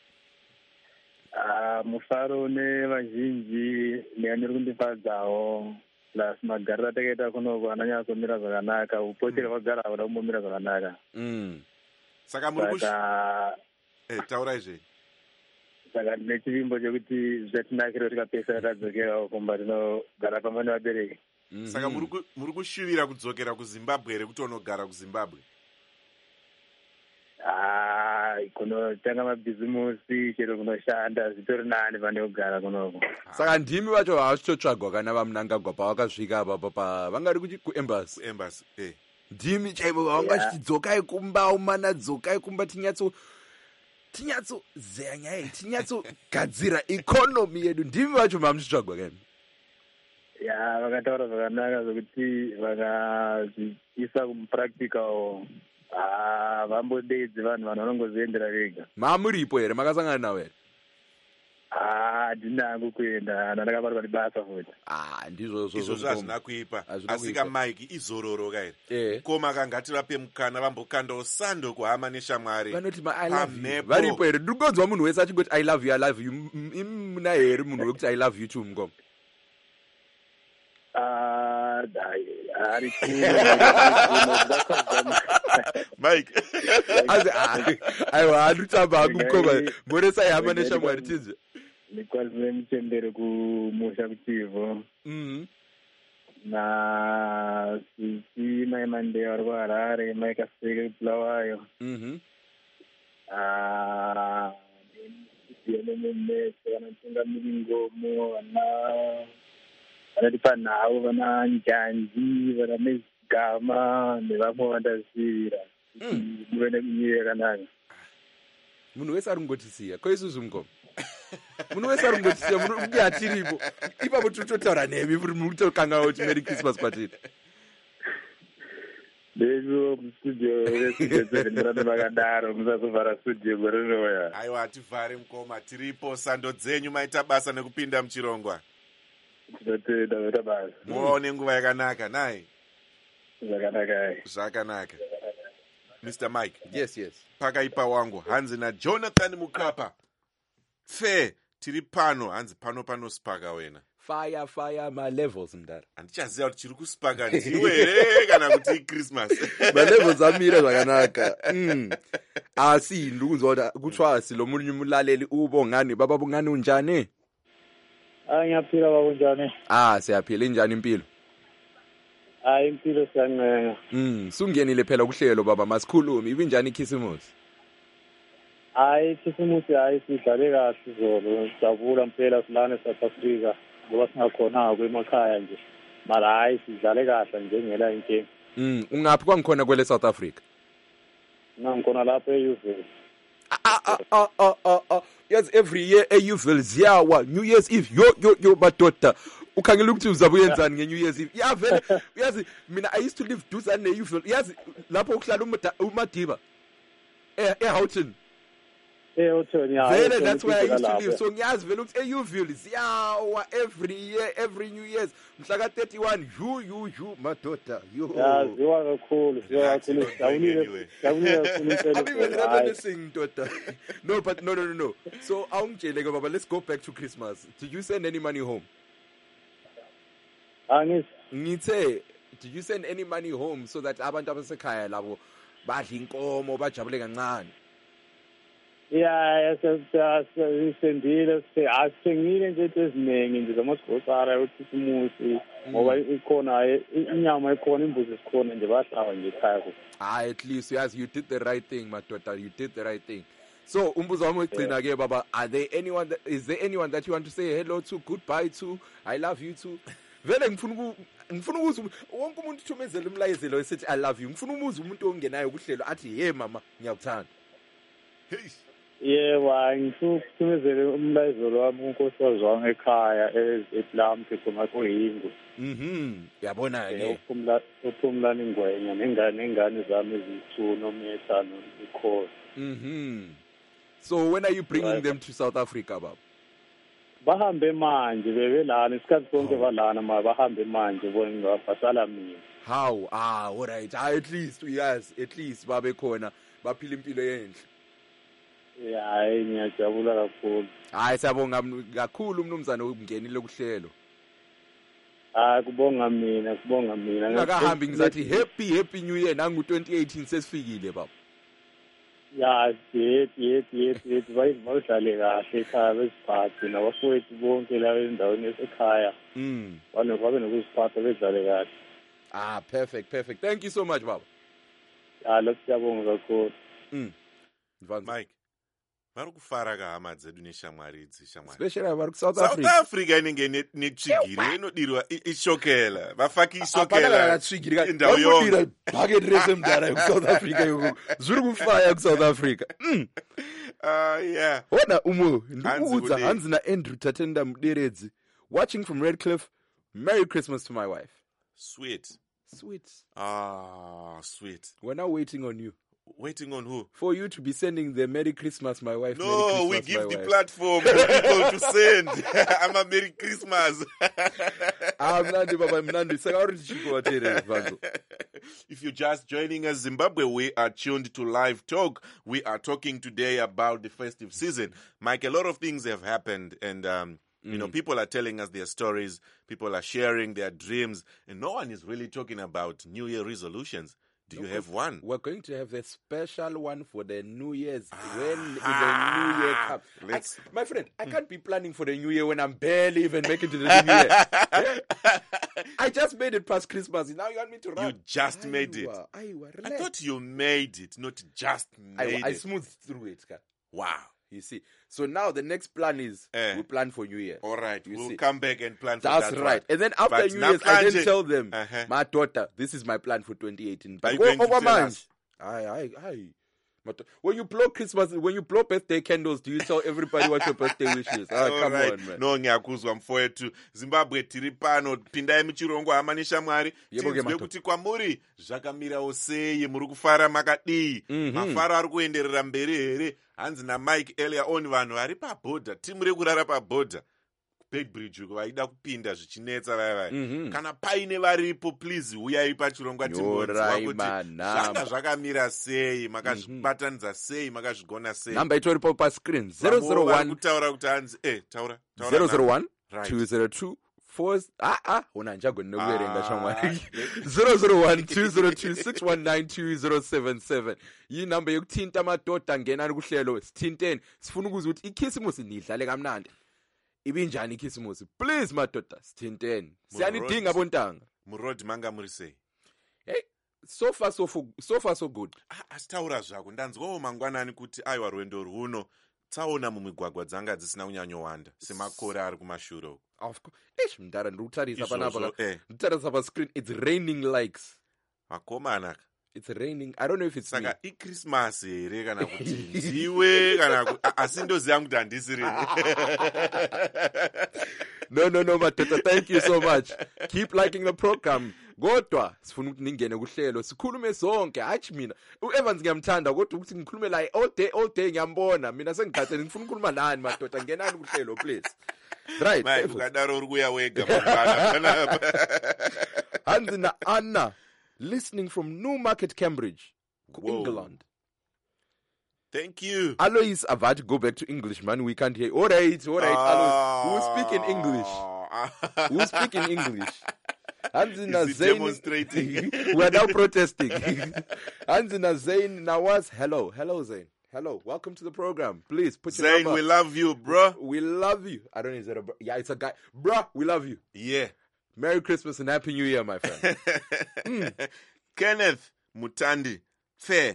Mufaro nevazhinji neaniri kundifadzawo plus magariro atakaita kunoko ananyatsomira zvakanaka, upotere kwagara kuda kumbomira zvakanaka. Saka muri taura izve. Saka ndine chivimbo chekuti zvatinakira kuti kapesa tadzokera kumba tinogara pamwe nevabereki. Saka muri kushuvira kudzokera kuZimbabwe here kuti unogara kuZimbabwe? Kunotanga mabhizimusi chero kunoshanda zvitori nani pane kugara kunoko. Saka ndimi vacho havachitotsvagwa kana vaMnangagwa pavakasvika apa vangari kuembassy. Kuembassy, ndimi chaivo vavangachiti dzokai kumba umana dzokai kumba tinyatsozeya nyaya tinyatsogadzira ikonomi yedu. Ndimi vacho mamuchitsvagwa kani? Ya vakataura zvakanaka zvokuti vakazviisa kupractical. Vambodedzi vanhu vanongoziendera vega. Mamuripo here makasangana navo here? Ndinangu kuenda ndakabatwa nebasa futi. Izvozvo hazvina kuipa. Asika Mike izororoka here. Koma kangativape mukana vambokandawo sando kuhama neshamwari. Vanoti I love you. Varipo here. Ndiri kunzwa munhu wese achingoti I love you. Muna here munhu wekuti I love you too mukoma? Mike. Aiwa handitamba hangu mukoma. Moresa ihama neshamwari tizve. Ndikwazire mutendere kumusha kuchivho. Na sisi mai Monday vari kuHarare, mai Kaseke Bulawayo. Nemumese vanatungamiri ngomo, vanati panhau, vana Njanji, vana Mezigama nevamwe vandazivira. Muve nemunyiri yakanaka. Munhu wese ari kungotisiya. Ko isusu mukoma? Munhu wese ari kungotisiya munhu kunge hatiripo ipapo totaura nemi kuti muri kutokanganwa kuti Merry Christmas kwatiri. Dezo studio residenzerana vakadaro musazovhara studio gore rinouya. Aiwa hativhare mukoma, tiripo sando dzenyu maita basa nekupinda muchirongwa. Tinotenda maita basa. Muone nguva yakanaka nai. Zvakanaka. Mr. Mike. Yes. Pakaipa wangu hanzi naJonathan Mukapa. Fe tiri pano hanzi pano spaka wena. Fire my levels mdara. Andichaziva kuti chiri kuspaka ndiwe here kana kuti Christmas. My levels amira zvakanaka. Asi ndikuzwa kuti kutswasi lo munyu mulaleli ubongani baba bongani unjani? Ngiyaphila baba unjani? Siyaphila njani impilo? Impilo siyancenga. Sungenile phela kuhlelo baba masikhulumi ibinjani ikhisimusi? Ikhisimusi sidlale kahle izolo sijabula impela silana eSouth Africa ngoba singakhona kwemakhaya nje. Mara sidlale kahle nje ngela inkinga. Ungaphi kwangikhona kwele South Africa? Ngikhona lapha eUville. Yes, every year eUville ziyawa New Year's Eve yo madoda. Ukhangela ukuthi uzabe uyenzani ngeNew Year's Eve. Yeah vele uyazi mina I used to live duzane neUville. Yazi lapho ukuhlala uMadiba. eHoughton. eHoughton yeah. Vele that's where I used to live. So ngiyazi vele ukuthi eUville ziyawa every year every New Year's. Mhla ka 31 you madoda yo. Yeah, ziwa kakhulu. Dawunile kakhulu. I'm even reminiscing daughter. No but no. So awungitshele ke baba, let's go back to Christmas. Did you send any money home? Ngithe, did you send any money home so that abantu abasekhaya labo badla inkomo bajabule kancane? Yeah, sendile asengile nje eziningi nje zamasgosara ukhisimusi ngoba ikhona inyama ikhona imbuzi sikhona nje bahlaba nje ekhaya. At least yes, you did the right thing madoda, you did the right thing. So umbuzo wami ogcina ke baba, is there anyone that you want to say hello to, goodbye to, I love you to? Vele ngifuna ukuzwa wonke umuntu uthumezela umlayezelo esithi I love you. Ngifuna umuzwa umuntu ongenayo kuhlelo athi hey mama ngiyakuthanda. Yebo, ngithumezele umlayezelo wami unkosikazi wami ekhaya ePlamke khona kuHingu. Yabona ke. Uphumlani Ngwenya nengane zami ezithu noMetha noNikhosi. So when are you bringing them to South Africa baba? Bahambe manje bebelana isikhathi sonke balana bahambe manje bona basala mina. How? All right. At least babe khona baphila impilo enhle. Yeah, ngiyajabula kakhulu. Siyabonga kakhulu umnumzana ungenile kuhlelo. Kubonga mina. Ngakahambi ngizathi happy new year nangu 2018 sesifikile baba. Yeah, yet bayidlale kahle ekhaya besiphathe nabafowethu bonke la endaweni esekhaya. Babe nokuziphatha bedlale kahle. Perfect. Thank you so much baba. Lokhu siyabonga kakhulu. Mike, varikufara kahama dzedu neshamwari idzi shamwari. Especially vari kuSouth Africa. South Africa inenge netsvigiri inodirwa ishokela. Vafaki ishokela. Ndau yonke. Bucket race mdara kuSouth Africa yoko. Zviri kufaya kuSouth Africa. Yeah. Ona umo ndikuudza hanzi naAndrew Tatenda Muderedzi, watching from Redcliffe. Merry Christmas to my wife. Sweet. Sweet. We're now waiting on you. Waiting on who? For you to be sending the Merry Christmas, my wife. No, we give the platform for people to send. I'm a Merry Christmas. If you're just joining us, Zimbabwe, we are tuned to Live Talk. We are talking today about the festive season. Mike, a lot of things have happened, and you know, people are telling us their stories. People are sharing their dreams, and no one is really talking about New Year resolutions. Do you have one? We're going to have a special one for the New Year's when the New Year comes. My friend, I can't be planning for the New Year when I'm barely even making to the New Year. I just made it past Christmas. Now you want me to run? You just made it. I thought you made it, not just made it. I smoothed through it. Wow. You see. So now the next plan is we plan for New Year. All right. We'll come back and plan for That's that. That's right. And then after New Year's, I then tell them, my daughter, this is my plan for 2018. But are you going to tell us? Aye. When you blow birthday candles, do you tell everybody what your birthday wish is? Come right. on, man. No, ngiyakuzwa mfowethu. Zimbabwe tiri pano, pindai muchirongo hama neshamwari. Tinzwe kuti kwamuri zvakamirawo sei, muri kufara makadii. Mafaro ari kuenderera mberi here. Hanzi naMike earlier on vanhu vari pabhodha, timu rekurara pabhodha. Begbridge vaida kupinda zvichinetsa vaya. Kana paine varipo, please uyai pachirongwa timbonzwa kuti zvanga zvakamira sei, makazvibatanidza sei, makazvigona sei. Namba itoripo pascreen 001 kutaura kuti hanzi taura 001 202 una njagoni nokuverenga shamwari 001-202-619-2077 iyi namba yokuthinta madoda ngenani kuhlelo sithinteni sifuna ukuza ukuthi ikhisimusi nidlale kamnandi ibinjani ikhisimusi please madoda sithinteni siyanidinga bontanga murod manga muri sei hey so far so good asitaura zvako ndanzwawo mangwanani kuti aiwa rwendo rwuno tsaona mumigwagwa dzanga dzisina kunyanyowanda semakore ari kumashure uko of course mndara ndikutarisa panapa nditarisa pa screen it's raining likes makomana it's raining I don't know if it's saka iChristmas here kana kuti ndiwe kana asindoziva kuti handisi rini no madodha thank you so much keep liking the program kodwa sifuna ukuthi ningene kuhlelo sikhulume sonke hathi mina uEvans ngiyamthanda kodwa ukuthi ngikhulume la all day ngiyambona mina sengigathele ngifuna ukukhuluma nani madodha ngenani kuhlelo please right ukadaro uri kuya wega mangana hanzi na Anna listening from Newmarket Cambridge England. Thank you. Alois Avat, go back to English, man. We can't hear. All right. Alois, who speak in English? Hanzina Zain demonstrating. We are now protesting. Hanzina Zain Nawaz. Hello, Zain. Hello, welcome to the program. Please put your Zain, number. we love you, bro. We love you. I don't know, is that a bro? Yeah, it's a guy. Bro, we love you. Yeah. Merry Christmas and Happy New Year, my friend. Kenneth Mutandi. Fair.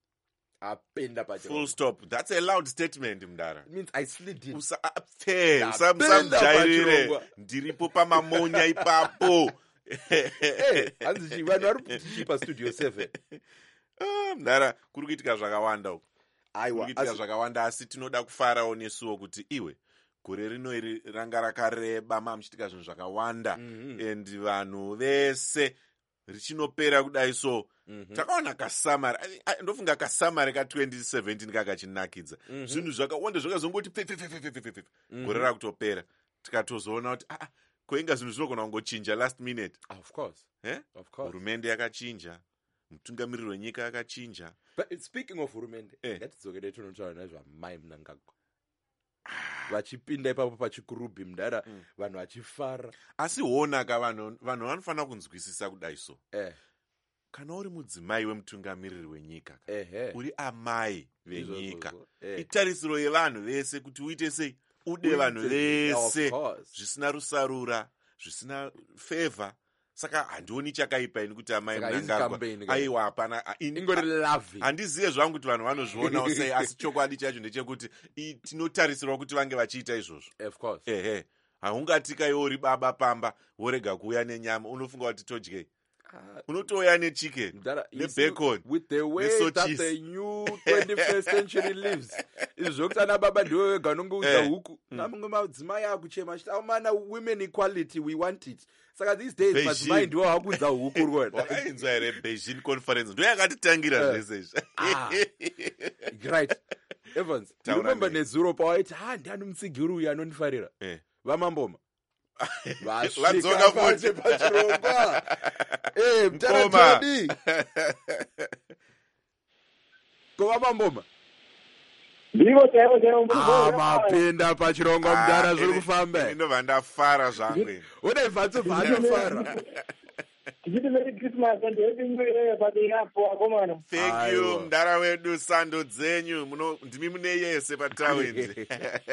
Full stop. That's a loud statement, Mdara. It means I slid in. Fair. Samjairire. Ndiripo pamamonya ipapo. Hey, Anzi, we are not cheaper Studio 7. Mdara, kurukitika zvakawanda uko. Kurukitika zvakawanda asi tinoda kufarawo nesuwo kuti iwe. Gore rino iri ranga rakareba mamuchitika zvinhu zvakawanda and vanhu vese richinopera kudai so takaona kasamari ndofunga kasamari ka2017 kakachinakidza zvinhu zvakawanda zvakazongoti gore rakutopera tikatozoona kuti koinga zvinhu zvinogona kungochinja last minute of course hurumende yakachinja mutungamiriri wenyika yakachinja but speaking of hurumende ngatidzokere tonotaura nezvamai mnangagwa vachipinda ipapo pachikurubhi mudara vanhu vachifara asi honaka vanhu vanofanira kunzwisisa kudai so kana uri mudzimai wemutungamiriri wenyika uri amai venyika itarisiro yevanhu vese kuti uite sei ude vanhu vese zvisina rusarura zvisina favor saka handioni chakaipa ini kuti amai mnangagwa aiwa hapana ingori lovely handizive zvangu kuti vanhu vanozvionawo sei asi chokwadi chacho ndechekuti tinotarisirwa kuti vange vachiita izvozvo of course haungatika iwo uri baba pamba worega kuuya nenyama unofunga kuti todyei unotouya nechicken nebacon with the way that the new 21st century lives izvo zvokuti ana baba ndiwe wega unongoudza huku namwe madzimai akuchema achiti amana women equality we want it saka these days madzimai ndiwo hakudza huku wakainzwa here Beijing conference ndo yakatitangira zvese izvi right Evans you remember nezuro pawaiti ndiani mutsigiri uyu anondifarira vamamboma vadzoka futi pachirongwa mtaratodi kovamamboma ndiko mapinda pachirongwa mudara zviri kufamba inobva ndafara zvangu une bvatso bvaanofara tichiti Merry Christmas and Happy New Year padiyapo akomana thank you mudara wedu sando dzenyu ndimi mune yese patawindi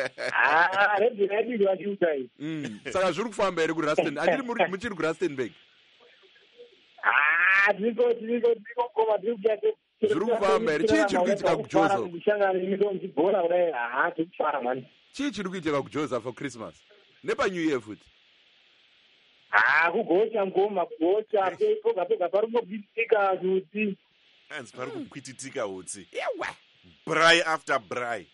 redhi vachiuta saka zviri kufamba here kurustenburg andiri muchiri kurustenburg tiriko koma tiri kuita zviri kufamba here chii chiri kuitika kujoza ndibhora kudai tiri kufara mani chii chiri kuitika kujoza for Christmas nepanew year futi kugocha ngoma kugocha pega pari kungobitika kuti hanzi pari kukwititika utsi yewe bry after bry.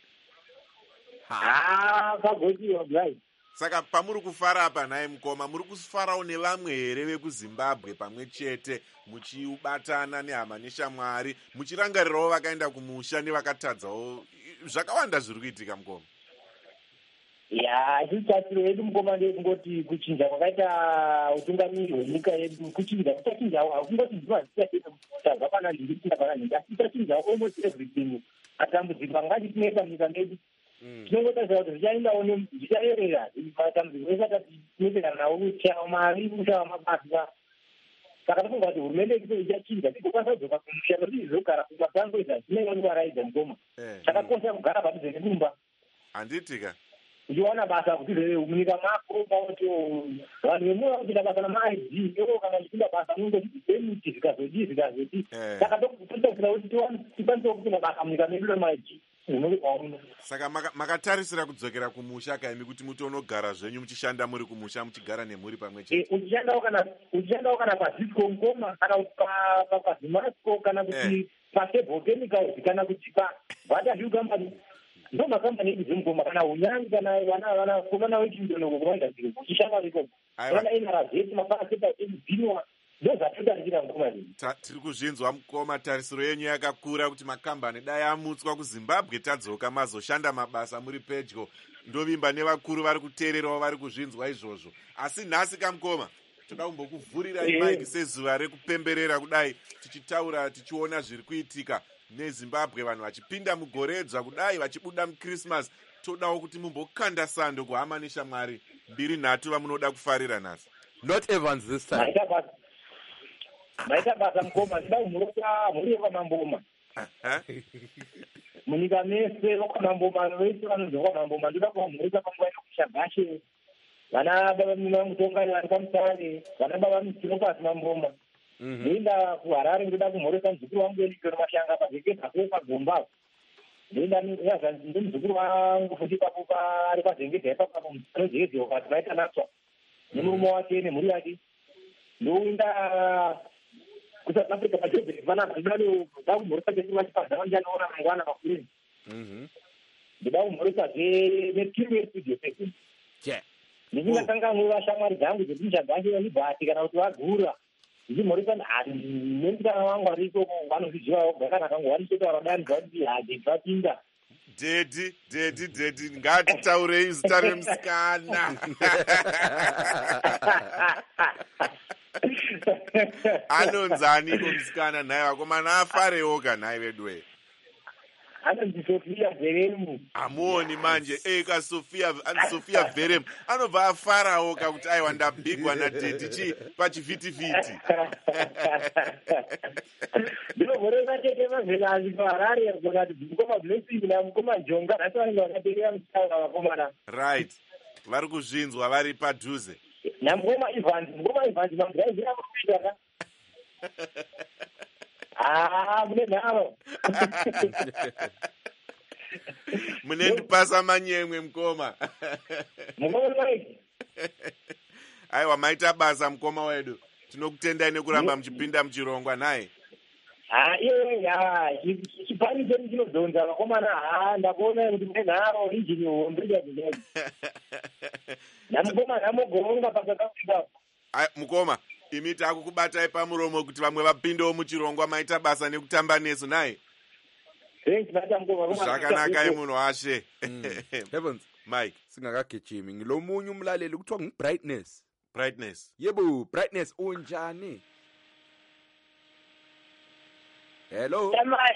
kagotiwa brai. Saka pamuri kufara apa nhaye Mukoma, muri kufarawo nevamwe here vekuZimbabwe pamwe chete, muchibatana nehama neshamwari, muchirangarirawo vakaenda kumusha nevakatadzawo, zvakawanda zviri kuitika Mukoma. Ya, chitasiro yedu Mukoma ndekungoti kuchinja kwakaita utungamiri hwenyika yedu, kuchinja kuchinjawo hakungoti ndivazitazva pana ndinditinda pana ndinda, asi tachinjawo almost everything. Atambudziko angati tinesa munyika medu. Tinongotarisira kuti zvichaendawo zvichaerera matambudziko ese atati tinopindana nawo, kuchaya mari, kushaya mabasa. Saka tofunga kuti hurumende ichachinja tikokwanisa kudzoka kumusha nokuti izogara kumasango izva zvinenge kuvaraidza Mukoma. Chakakosha kugara padhuze nedumba. Handitika uchiwana basa kuti munyika mako kuti vanhu vemuna kupinda basa namaid kana uchipinda basa mungozipemuti zvikazodii. Saka totosira kuti tikwanisewo kupinda basa munyika medu namaid. Saka makatarisira kudzokera kumusha kaimi kuti mutonogara zvenyu muchishanda muri kumusha, muchigara nemhuri pamwe chete? Uchishandawo kana pazisco Mukoma, kana pazimasco, kana kuti patable chemicals, kana kuti pavatazviu company. Ndo makambani edu dzemukoma, kana unyangi, kana vana vechindonoko kuvaita zviro kuchishanda ikoko. Vana NRZ, mafaraseta ekudhinwa, ndo zvatotarisira Mukoma zvinhu. Tiri kuzvinzwa Mukoma, tarisiro yenyu yakakura kuti makambani dai amutswa kuZimbabwe, tadzoka mazoshanda mabasa muri pedyo. Ndovimba nevakuru vari kuteererawo vari kuzvinzwa izvozvo. Asi nhasi kaMukoma, toda kumbokuvhurirai maiki sezuva rekupemberera kudai, tichitaura tichiona zviri kuitika neZimbabwe, vanhu vachipinda mugoredzwa kudai, vachibuda muChristmas. Todawo kuti mumbokanda sando kuhama neshamwari 2-3 vamunoda kufarira nhasi. Not Evans this time. Maita basa Mukoma, ndida kumurota mhuri yekwamamboma. Munyika mese vakwamamboma vese vanonzi vakwamamboma, ndoda kumurota panguva yekushambashe. Vana baba mutongani vari pamusane, vana baba mutinopasi mamboma. Ndoenda kuHarare, ndoda kumurota muzukuru wangu Eligero Mashanga pazveke zvako pagomba. Ndoenda nomuzukuru wangu futi papo ari pazengedza ipapo anozeezewa kuti vaita natswa nemurume wake nemhuri yake. Ndoenda kuSouth Africa paJoburg vanhu ndoda kumhurisa chesima chipadza vandianoona mangwana makureni. Ndoda kumhurisazve netimu yestudio seku. Ndisingakanganwi vashamwari dzangu dzekuti ndichagashira libhati kana kuti vagura. Ndichimhurisa nemusikana wangu ariko vanozviziva voga kana kangowari chotaura dani kuti hadhi dzapinda. Dedi, ngatitaurei zita remusikana. Anonzaniko musikana nhaye vakomana afarewo kanhaye vedwe? Anonzi Sofia Veremu. Amuoni manje Sofia Veremu anobva afarawo kakuti aiwa ndabhigwa naDedi chi pachivhitivhiti. Ndinomhoresa chete mavhelazi paHarare kuti Mukoma Blessing naMukoma Jonga nhasi vanenge vakateerera musikana vakomana. Right, vari kuzvinzwa vari padhuze. Namukoma Evans mamudhaizira kuita ka? Mune nharo. Munendipasa manyemwe Mukoma. Mukoma waiti. Aiwa, maita basa Mukoma wedu. Tinokutendai nekuramba muchipinda muchirongwa naye. Chipani chedu chinodhonza vakomana. Ndakuona kuti mune nharo injini hombe dzadzinezi. Namukoma namugonga pakakafika. Mukoma, imi takukubatai pamuromo kuti vamwe vapindewo muchirongwa, maita basa nekutamba nesu naye. Zvakanaka munhu washe. Heavens, Mike, singakagijimi ngilomunye umlaleli kuthiwa nguBrightness. Brightness. Yebo, Brightness unjani? Hello.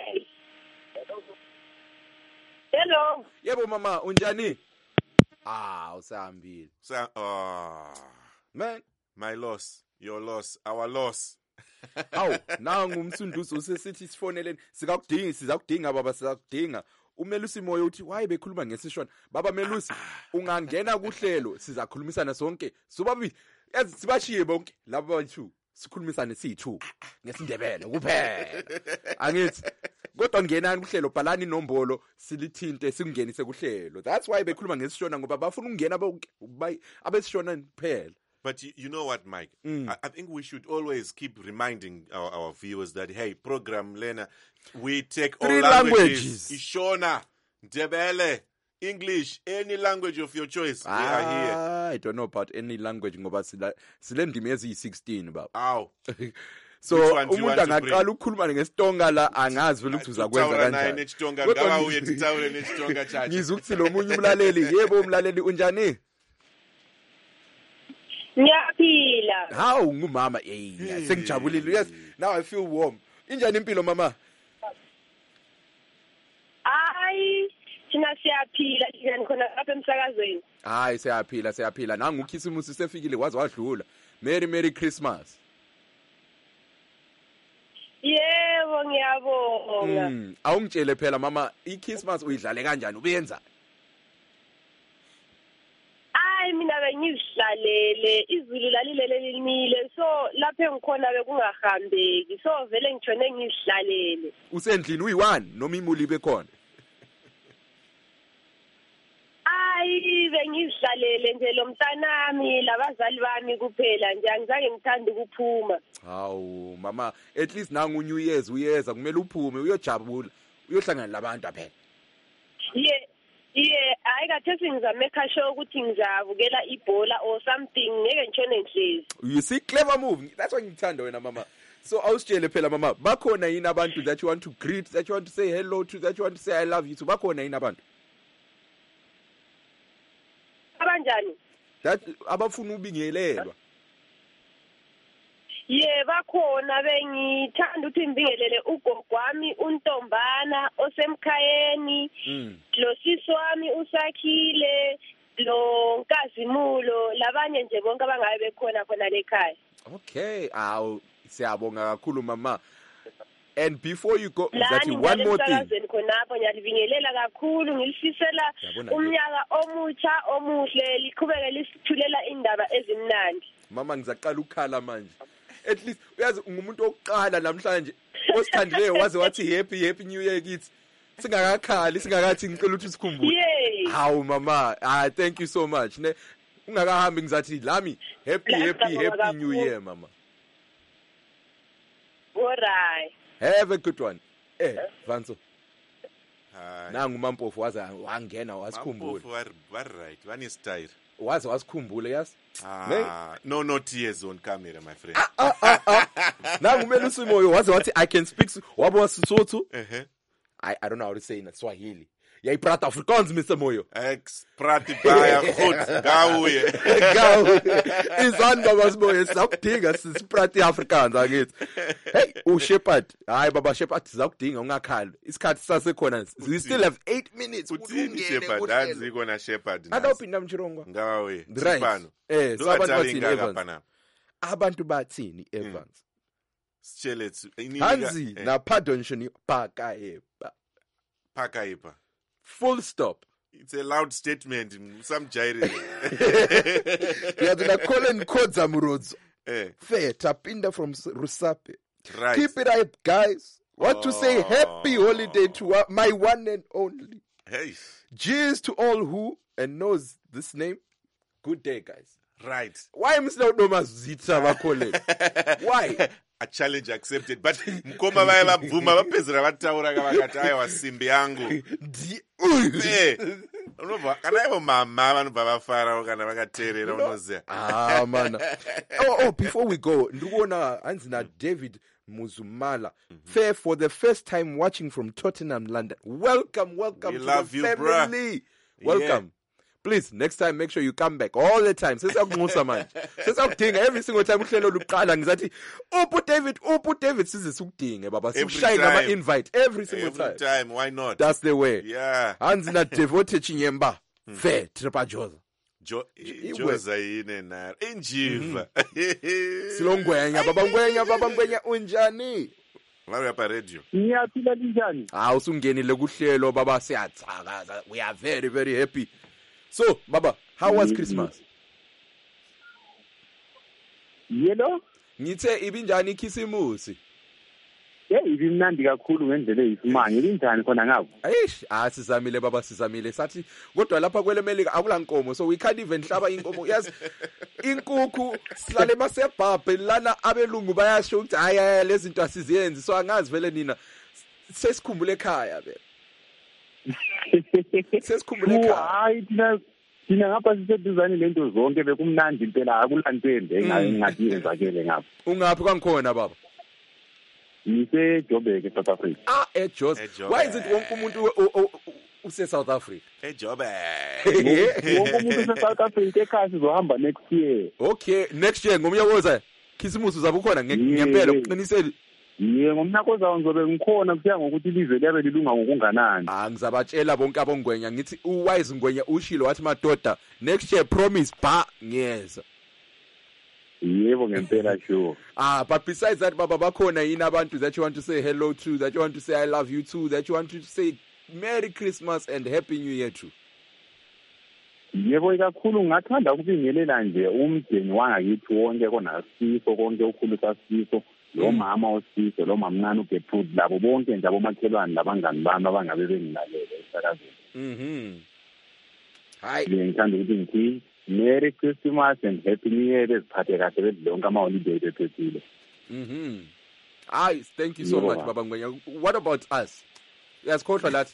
Hello. Yebo mama, unjani? Usahambile. Man, my loss, your loss, our loss. Nangu umsunduzo usesithi sifoneleni, sizakudinga baba, sizakudinga. uMelusi Moyo uthi waye bekhuluma ngesishona. Baba Melusi, ungangena kuhlelo sizakhulumisana sonke sobabili. Yazi sibashiye bonke labo bathu. Sikhulumisane sithu ngesindebele kuphela. Angithi kodwa ngenani kuhlelo, bhalani inombolo silithinte sikungenise kuhlelo. That's why bekhuluma ngesishona ngoba bafuna ukungena bonke abesishona kuphela. But you know what, Mike? I think we should always keep reminding our viewers that, hey, program Lena, we take all 3 languages. Ishona, Ndebele, English, any language of your choice. We are here. I don't know about any language ngoba sile ndimi ezi16 baba. Ow. So Which one do you umuntu want to angaqala ukukhuluma ngeSitonga la angazi vele ukuthi uzakwenza kanjani. Ngaba uye titawule neSitonga chacha. Ngizukuthi lo munye umlaleli, yebo umlaleli unjani? Ngiyaphila. Hawu ngumama sengijabulile. Yes, now I feel warm. Injani impilo mama? Hayi, thina siyaphila njani khona lapha emsakazweni. Hayi siyaphila. Nangu uKhisimusi sefikile waze wadlula. Merry Christmas. Yebo ngiyabonga. Awungitshele phela mama, iChristmas uyidlale kanjani ubenza? Hayi mina bengizihlalele, izulu lalilele linile. So lapha engikhona bekungahambeki. So vele ngitshone ngizihlalele. Usendlini uyi1 noma imuli bekhona? Hayi bengizihlalele nje lo mntanami labazali bami kuphela nje angizange ngithande ukuphuma. Hawu mama, at least nangu New Year's uyeza kumele uphume uyojabula uyohlangana labantu phela. Hayi kathesi ngizameka sure ukuthi ngizavukela ibhola or something ngeke ngitshone ngihlezi. You see, clever move. That's what ngithanda wena mama. So awusitshele phela mama, bakhona yini abantu that you want to greet, that you want to say hello to, that you want to say I love you to? Bakhona yini abantu? Abanjani? That abafuna ubingelelwa. Bakhona bengithanda ukuthi ngibingelele ugogo wami uNtombana osemkhayeni, lo sisi wami uSakhile, lo Nkazimulo, labanye nje bonke abangabe bekhona khona lekhaya. Okay, siyabonga kakhulu mama. And before you go, that one more thing. Khonapho ngiyalibingelela kakhulu ngilifisela umnyaka omutsha omuhle liqhubeke lisithulela indaba ezimnandi. Mama ngizaqala ukukhala manje. At least uyazi ngumuntu oqala namhlanje osithandileyo waze wathi happy new year kids. Singakakhali singakathi ngicela ukuthi sikhumbule. Hawu mama, thank you so much. Ne ungakahambi ngizathi lami happy new year mama. Alright. Have a good one. Vanso. Nangu Mampofu waze wangena wasikhumbula. Mampofu right. One is tired. Waze wasikhumbula yes? No tears on camera my friend. Nangu melu simoyo waze wathi I can speak wabo wasisotho. I don't know how to say in Swahili. Jy praat Afrikaans Mr Moyo. Ek praat baie goed. Gauwe. Izanda wasmoyo sakudinga sisipraat Afrikaans angithi. Hey, uShepard. Hayi baba Shepard sizakudinga ungakhali. Isikhathi sasekhona. We still have 8 minutes. Uthini Shepard? Anzi kona Shepard. Adawuphinda mchirongwa. Ngawe. Sibano. So abantu bathini Evans? Abantu bathini Evans? Sitshele Hanzi na pardon shini Phakayepa. Phakayepa. Full stop. It's a loud statement. Some jairi. Yeah, Colin Kodza Murodzo. Fair Tapinda from Rusape. Right. Keep it up, guys. Want to say happy holiday to my one and only. Hey. Cheers to all who and knows this name. Good day, guys. Right. Why Mr. Zita Colin? Why? A challenge accepted, but mkoma baye bavuma baphezera bataura kabakati ayo wasimbi yangu. Unova kana ibo mama abantu babafara kana bakaterera unoze. Man. Before we go, ndubona anzina David Muzumala. Fair for the first time watching from Tottenham, London. Welcome we to love the you, family. Yeah. Welcome. Please, next time make sure you come back all the time. Sesakumusa manje. Sesakudinga every single time uhlelo luqala ngizathi uphu David size sikudinge baba sikushayile ama invite every single time. Every time, why not? That's the way. Yeah. Hanzi na Devote Chinyemba. Fair Tripa Joza. Joza yine na injiva. Silongwenya baba ngwenya unjani? Mara pa radio. Ngiyaphila njani? Usungenile kuhlelo baba siyathakaza. We are very very happy. So, Baba, how was Christmas? Yelo? Ngithe ibinjani ikhisimusi? ibimnandi kakhulu ngendlela eyisimanga ilinjani khona ngapho Eish, sizamile baba sizamile sathi kodwa lapha kwele Melika akulankomo so we can't even hlaba inkomo yazi inkukhu sihlale masebhabhe lana abelungu bayasho ukuthi hayi lezi zinto asiziyenzi so angazi vele nina sesikhumbule ekhaya vele sesikhumbule ekhaya hayi thina ngapha siseduzane lento zonke bekumnandi impela akulanto engathi yenzakele ngapha ungaphi kwangikhona baba Joburg South Africa eJoburg why is it wonke umuntu use South Africa eJoburg wonke umuntu use South Africa ekhaya sizohamba next year okay next year ngomnyaka ozayo khisimusi uzabe ukhona ngempela uqinisele ngomnyaka ozayo ngizobe ngikhona kuya ngokuthi ilizwe liyabe lilunga ngokunganani ngizabatshela bonke abongwenya ngithi uwise ngwenya ushilo wathi madoda next year promise ngiyeza yebo ngempela sure but besides that baba bakhona yini abantu that you want to say hello to that you want to say I love you too that you want to say Merry Christmas and Happy New Year too yebo kakhulu ngathanda ukubingelela nje umdeni wangakithi wonke kona Sifo konke ukhulu saSifo lo mama uSifo lo mamncane uGertrude labo bonke nje abomakhelwane labangani bami abangabe bengilalele esakazweni hayi ngithanda ukuthi ngithi Merry Christmas and Happy New Year beziphathe kahle bezilonke ama-holiday bephethile thank you so much baba Ngwenya what about us yasikhohlwa lathi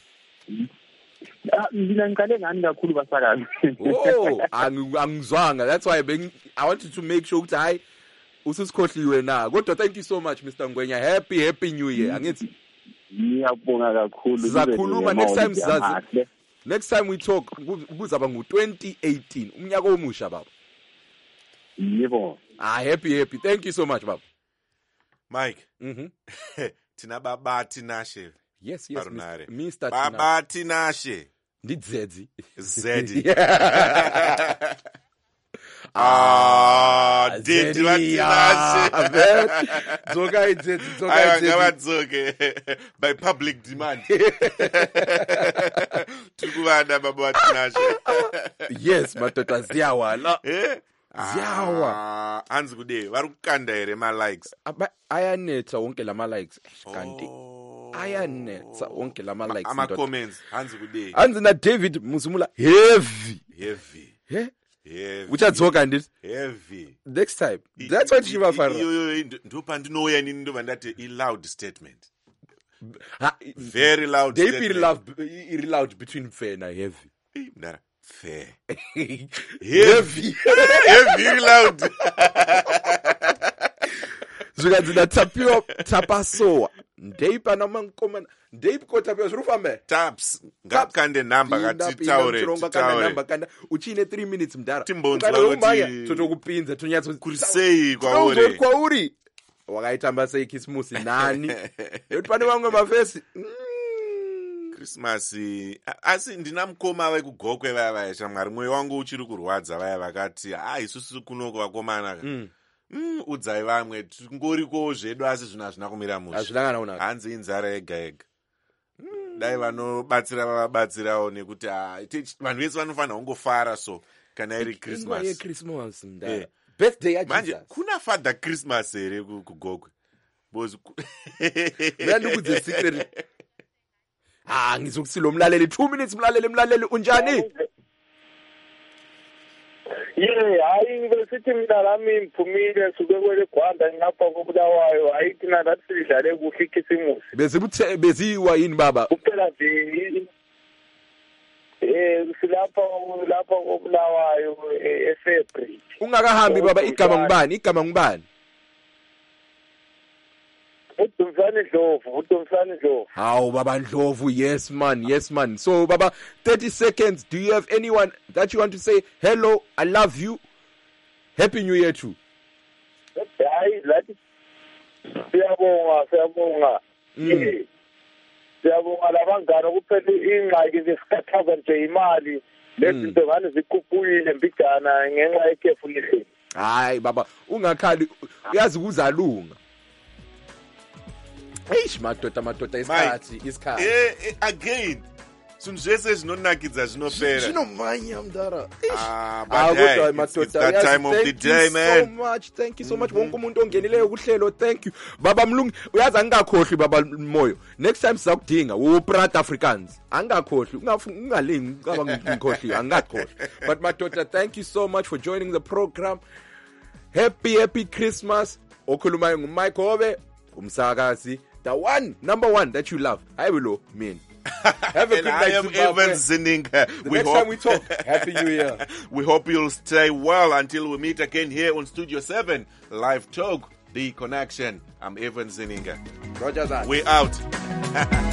mina ngiqale ngani kakhulu basakazi angizwanga that's why I wanted to make sure ukuthi hayi ususikhohliwe na kodwa thank you so much Mr Ngwenya happy new year angithi ngiyabonga kakhulu sizakhuluma next time we talk kuzaba ngu2018 umnyaka omusha baba yebo happy thank you so much baba Mike tina babathi nashe yes Mr babathi nashe ndidzedzi zedi did latinashe zoka by public demand tukubanda babathi nashe yes madoda ziyawala ziyawa anzi kude vari kukanda here ma-likes ayanetha wonke lama-likes kanti ayanetha wonke lama-likes ama-comments hanzi kude hanzi na-David Musumula heavy uchadzoka nditi heavy next time that's what shivafara ndopa ndinouya nini ndova ndati i-loud statement very loud iri loud between fair na heavy mdara fair heavy loud zvikanzi ndatapiwa tapasowa ndeipa namankomana ndeipa tapiwa zviri kufamba taps ngakande namba katitaure kanda uchine 3 minutes mdara timbonzwa kuti totokupinza tonyatso kurisei kwauri wakaitamba sei Christmas nani yoti pane vamwe mafesi Christmas asi ndina mukoma vekugokwe vaya shamwari mwoyo wangu uchiri kurwadza vaya vakati isusu kunoko vakomana udzai vamwe ngoriko zvedu asi zvino hazvina kumira mushe hanzi inzara yega dai vanobatsira vavabatsirawo nekuti vanhu vese vanofanira kungofara so kana iri Christmas birthday ya manje kuna Father Christmas here kugokwe bozi ndikudze secret ngizokusilo mlaleli 2 minutes mlaleli unjani hayi ngibesithi mina lami mphumile suke kwele Gwanda ngapha koBulawayo hayi thina nathi sidlale kuhle ikhisimusi beziwa yini baba kuphela nje silapha koBulawayo eFebruary ungakahambi baba igama ngubani uDumsane Dlovu. Hawu baba Ndlovu, yes man. So baba, 30 seconds. Do you have anyone that you want to say hello, I love you, Happy New Year too? Hayi lathi siyabonga. Siyabonga labangana kuphela ingxaki zesikhathaza nje imali lezinto ngane zikhuphukile mbijana ngenxa yekhefu leli. Hayi baba, ungakhali uyazi kuzalunga. Eish madoda isikhathi again Sunjese zvinonakidza zvinopera. Zvinomanya mdara. But hey, it's that time of the day, man. Thank you so much. Wonke umuntu ongenileyo kuhlelo. Thank you. Baba Mlungu, uyazi angakhohlwi baba Moyo. Next time sizakudinga uPrat Africans. Angakhohlwi. Ungalingi ngicabanga ngikhohliwe, angakhohlwi. But madoda, thank you so much for joining the program. Happy Christmas. Okhulumayo nguMike Hobe, umsakazi. The number one that you love. I will mean. Have a good night. I am Evan Zininga. Next time we talk, Happy New Year. We hope you'll stay well until we meet again here on Studio 7, Live Talk, The Connection. I'm Evan Zininga. Roger that. We're out.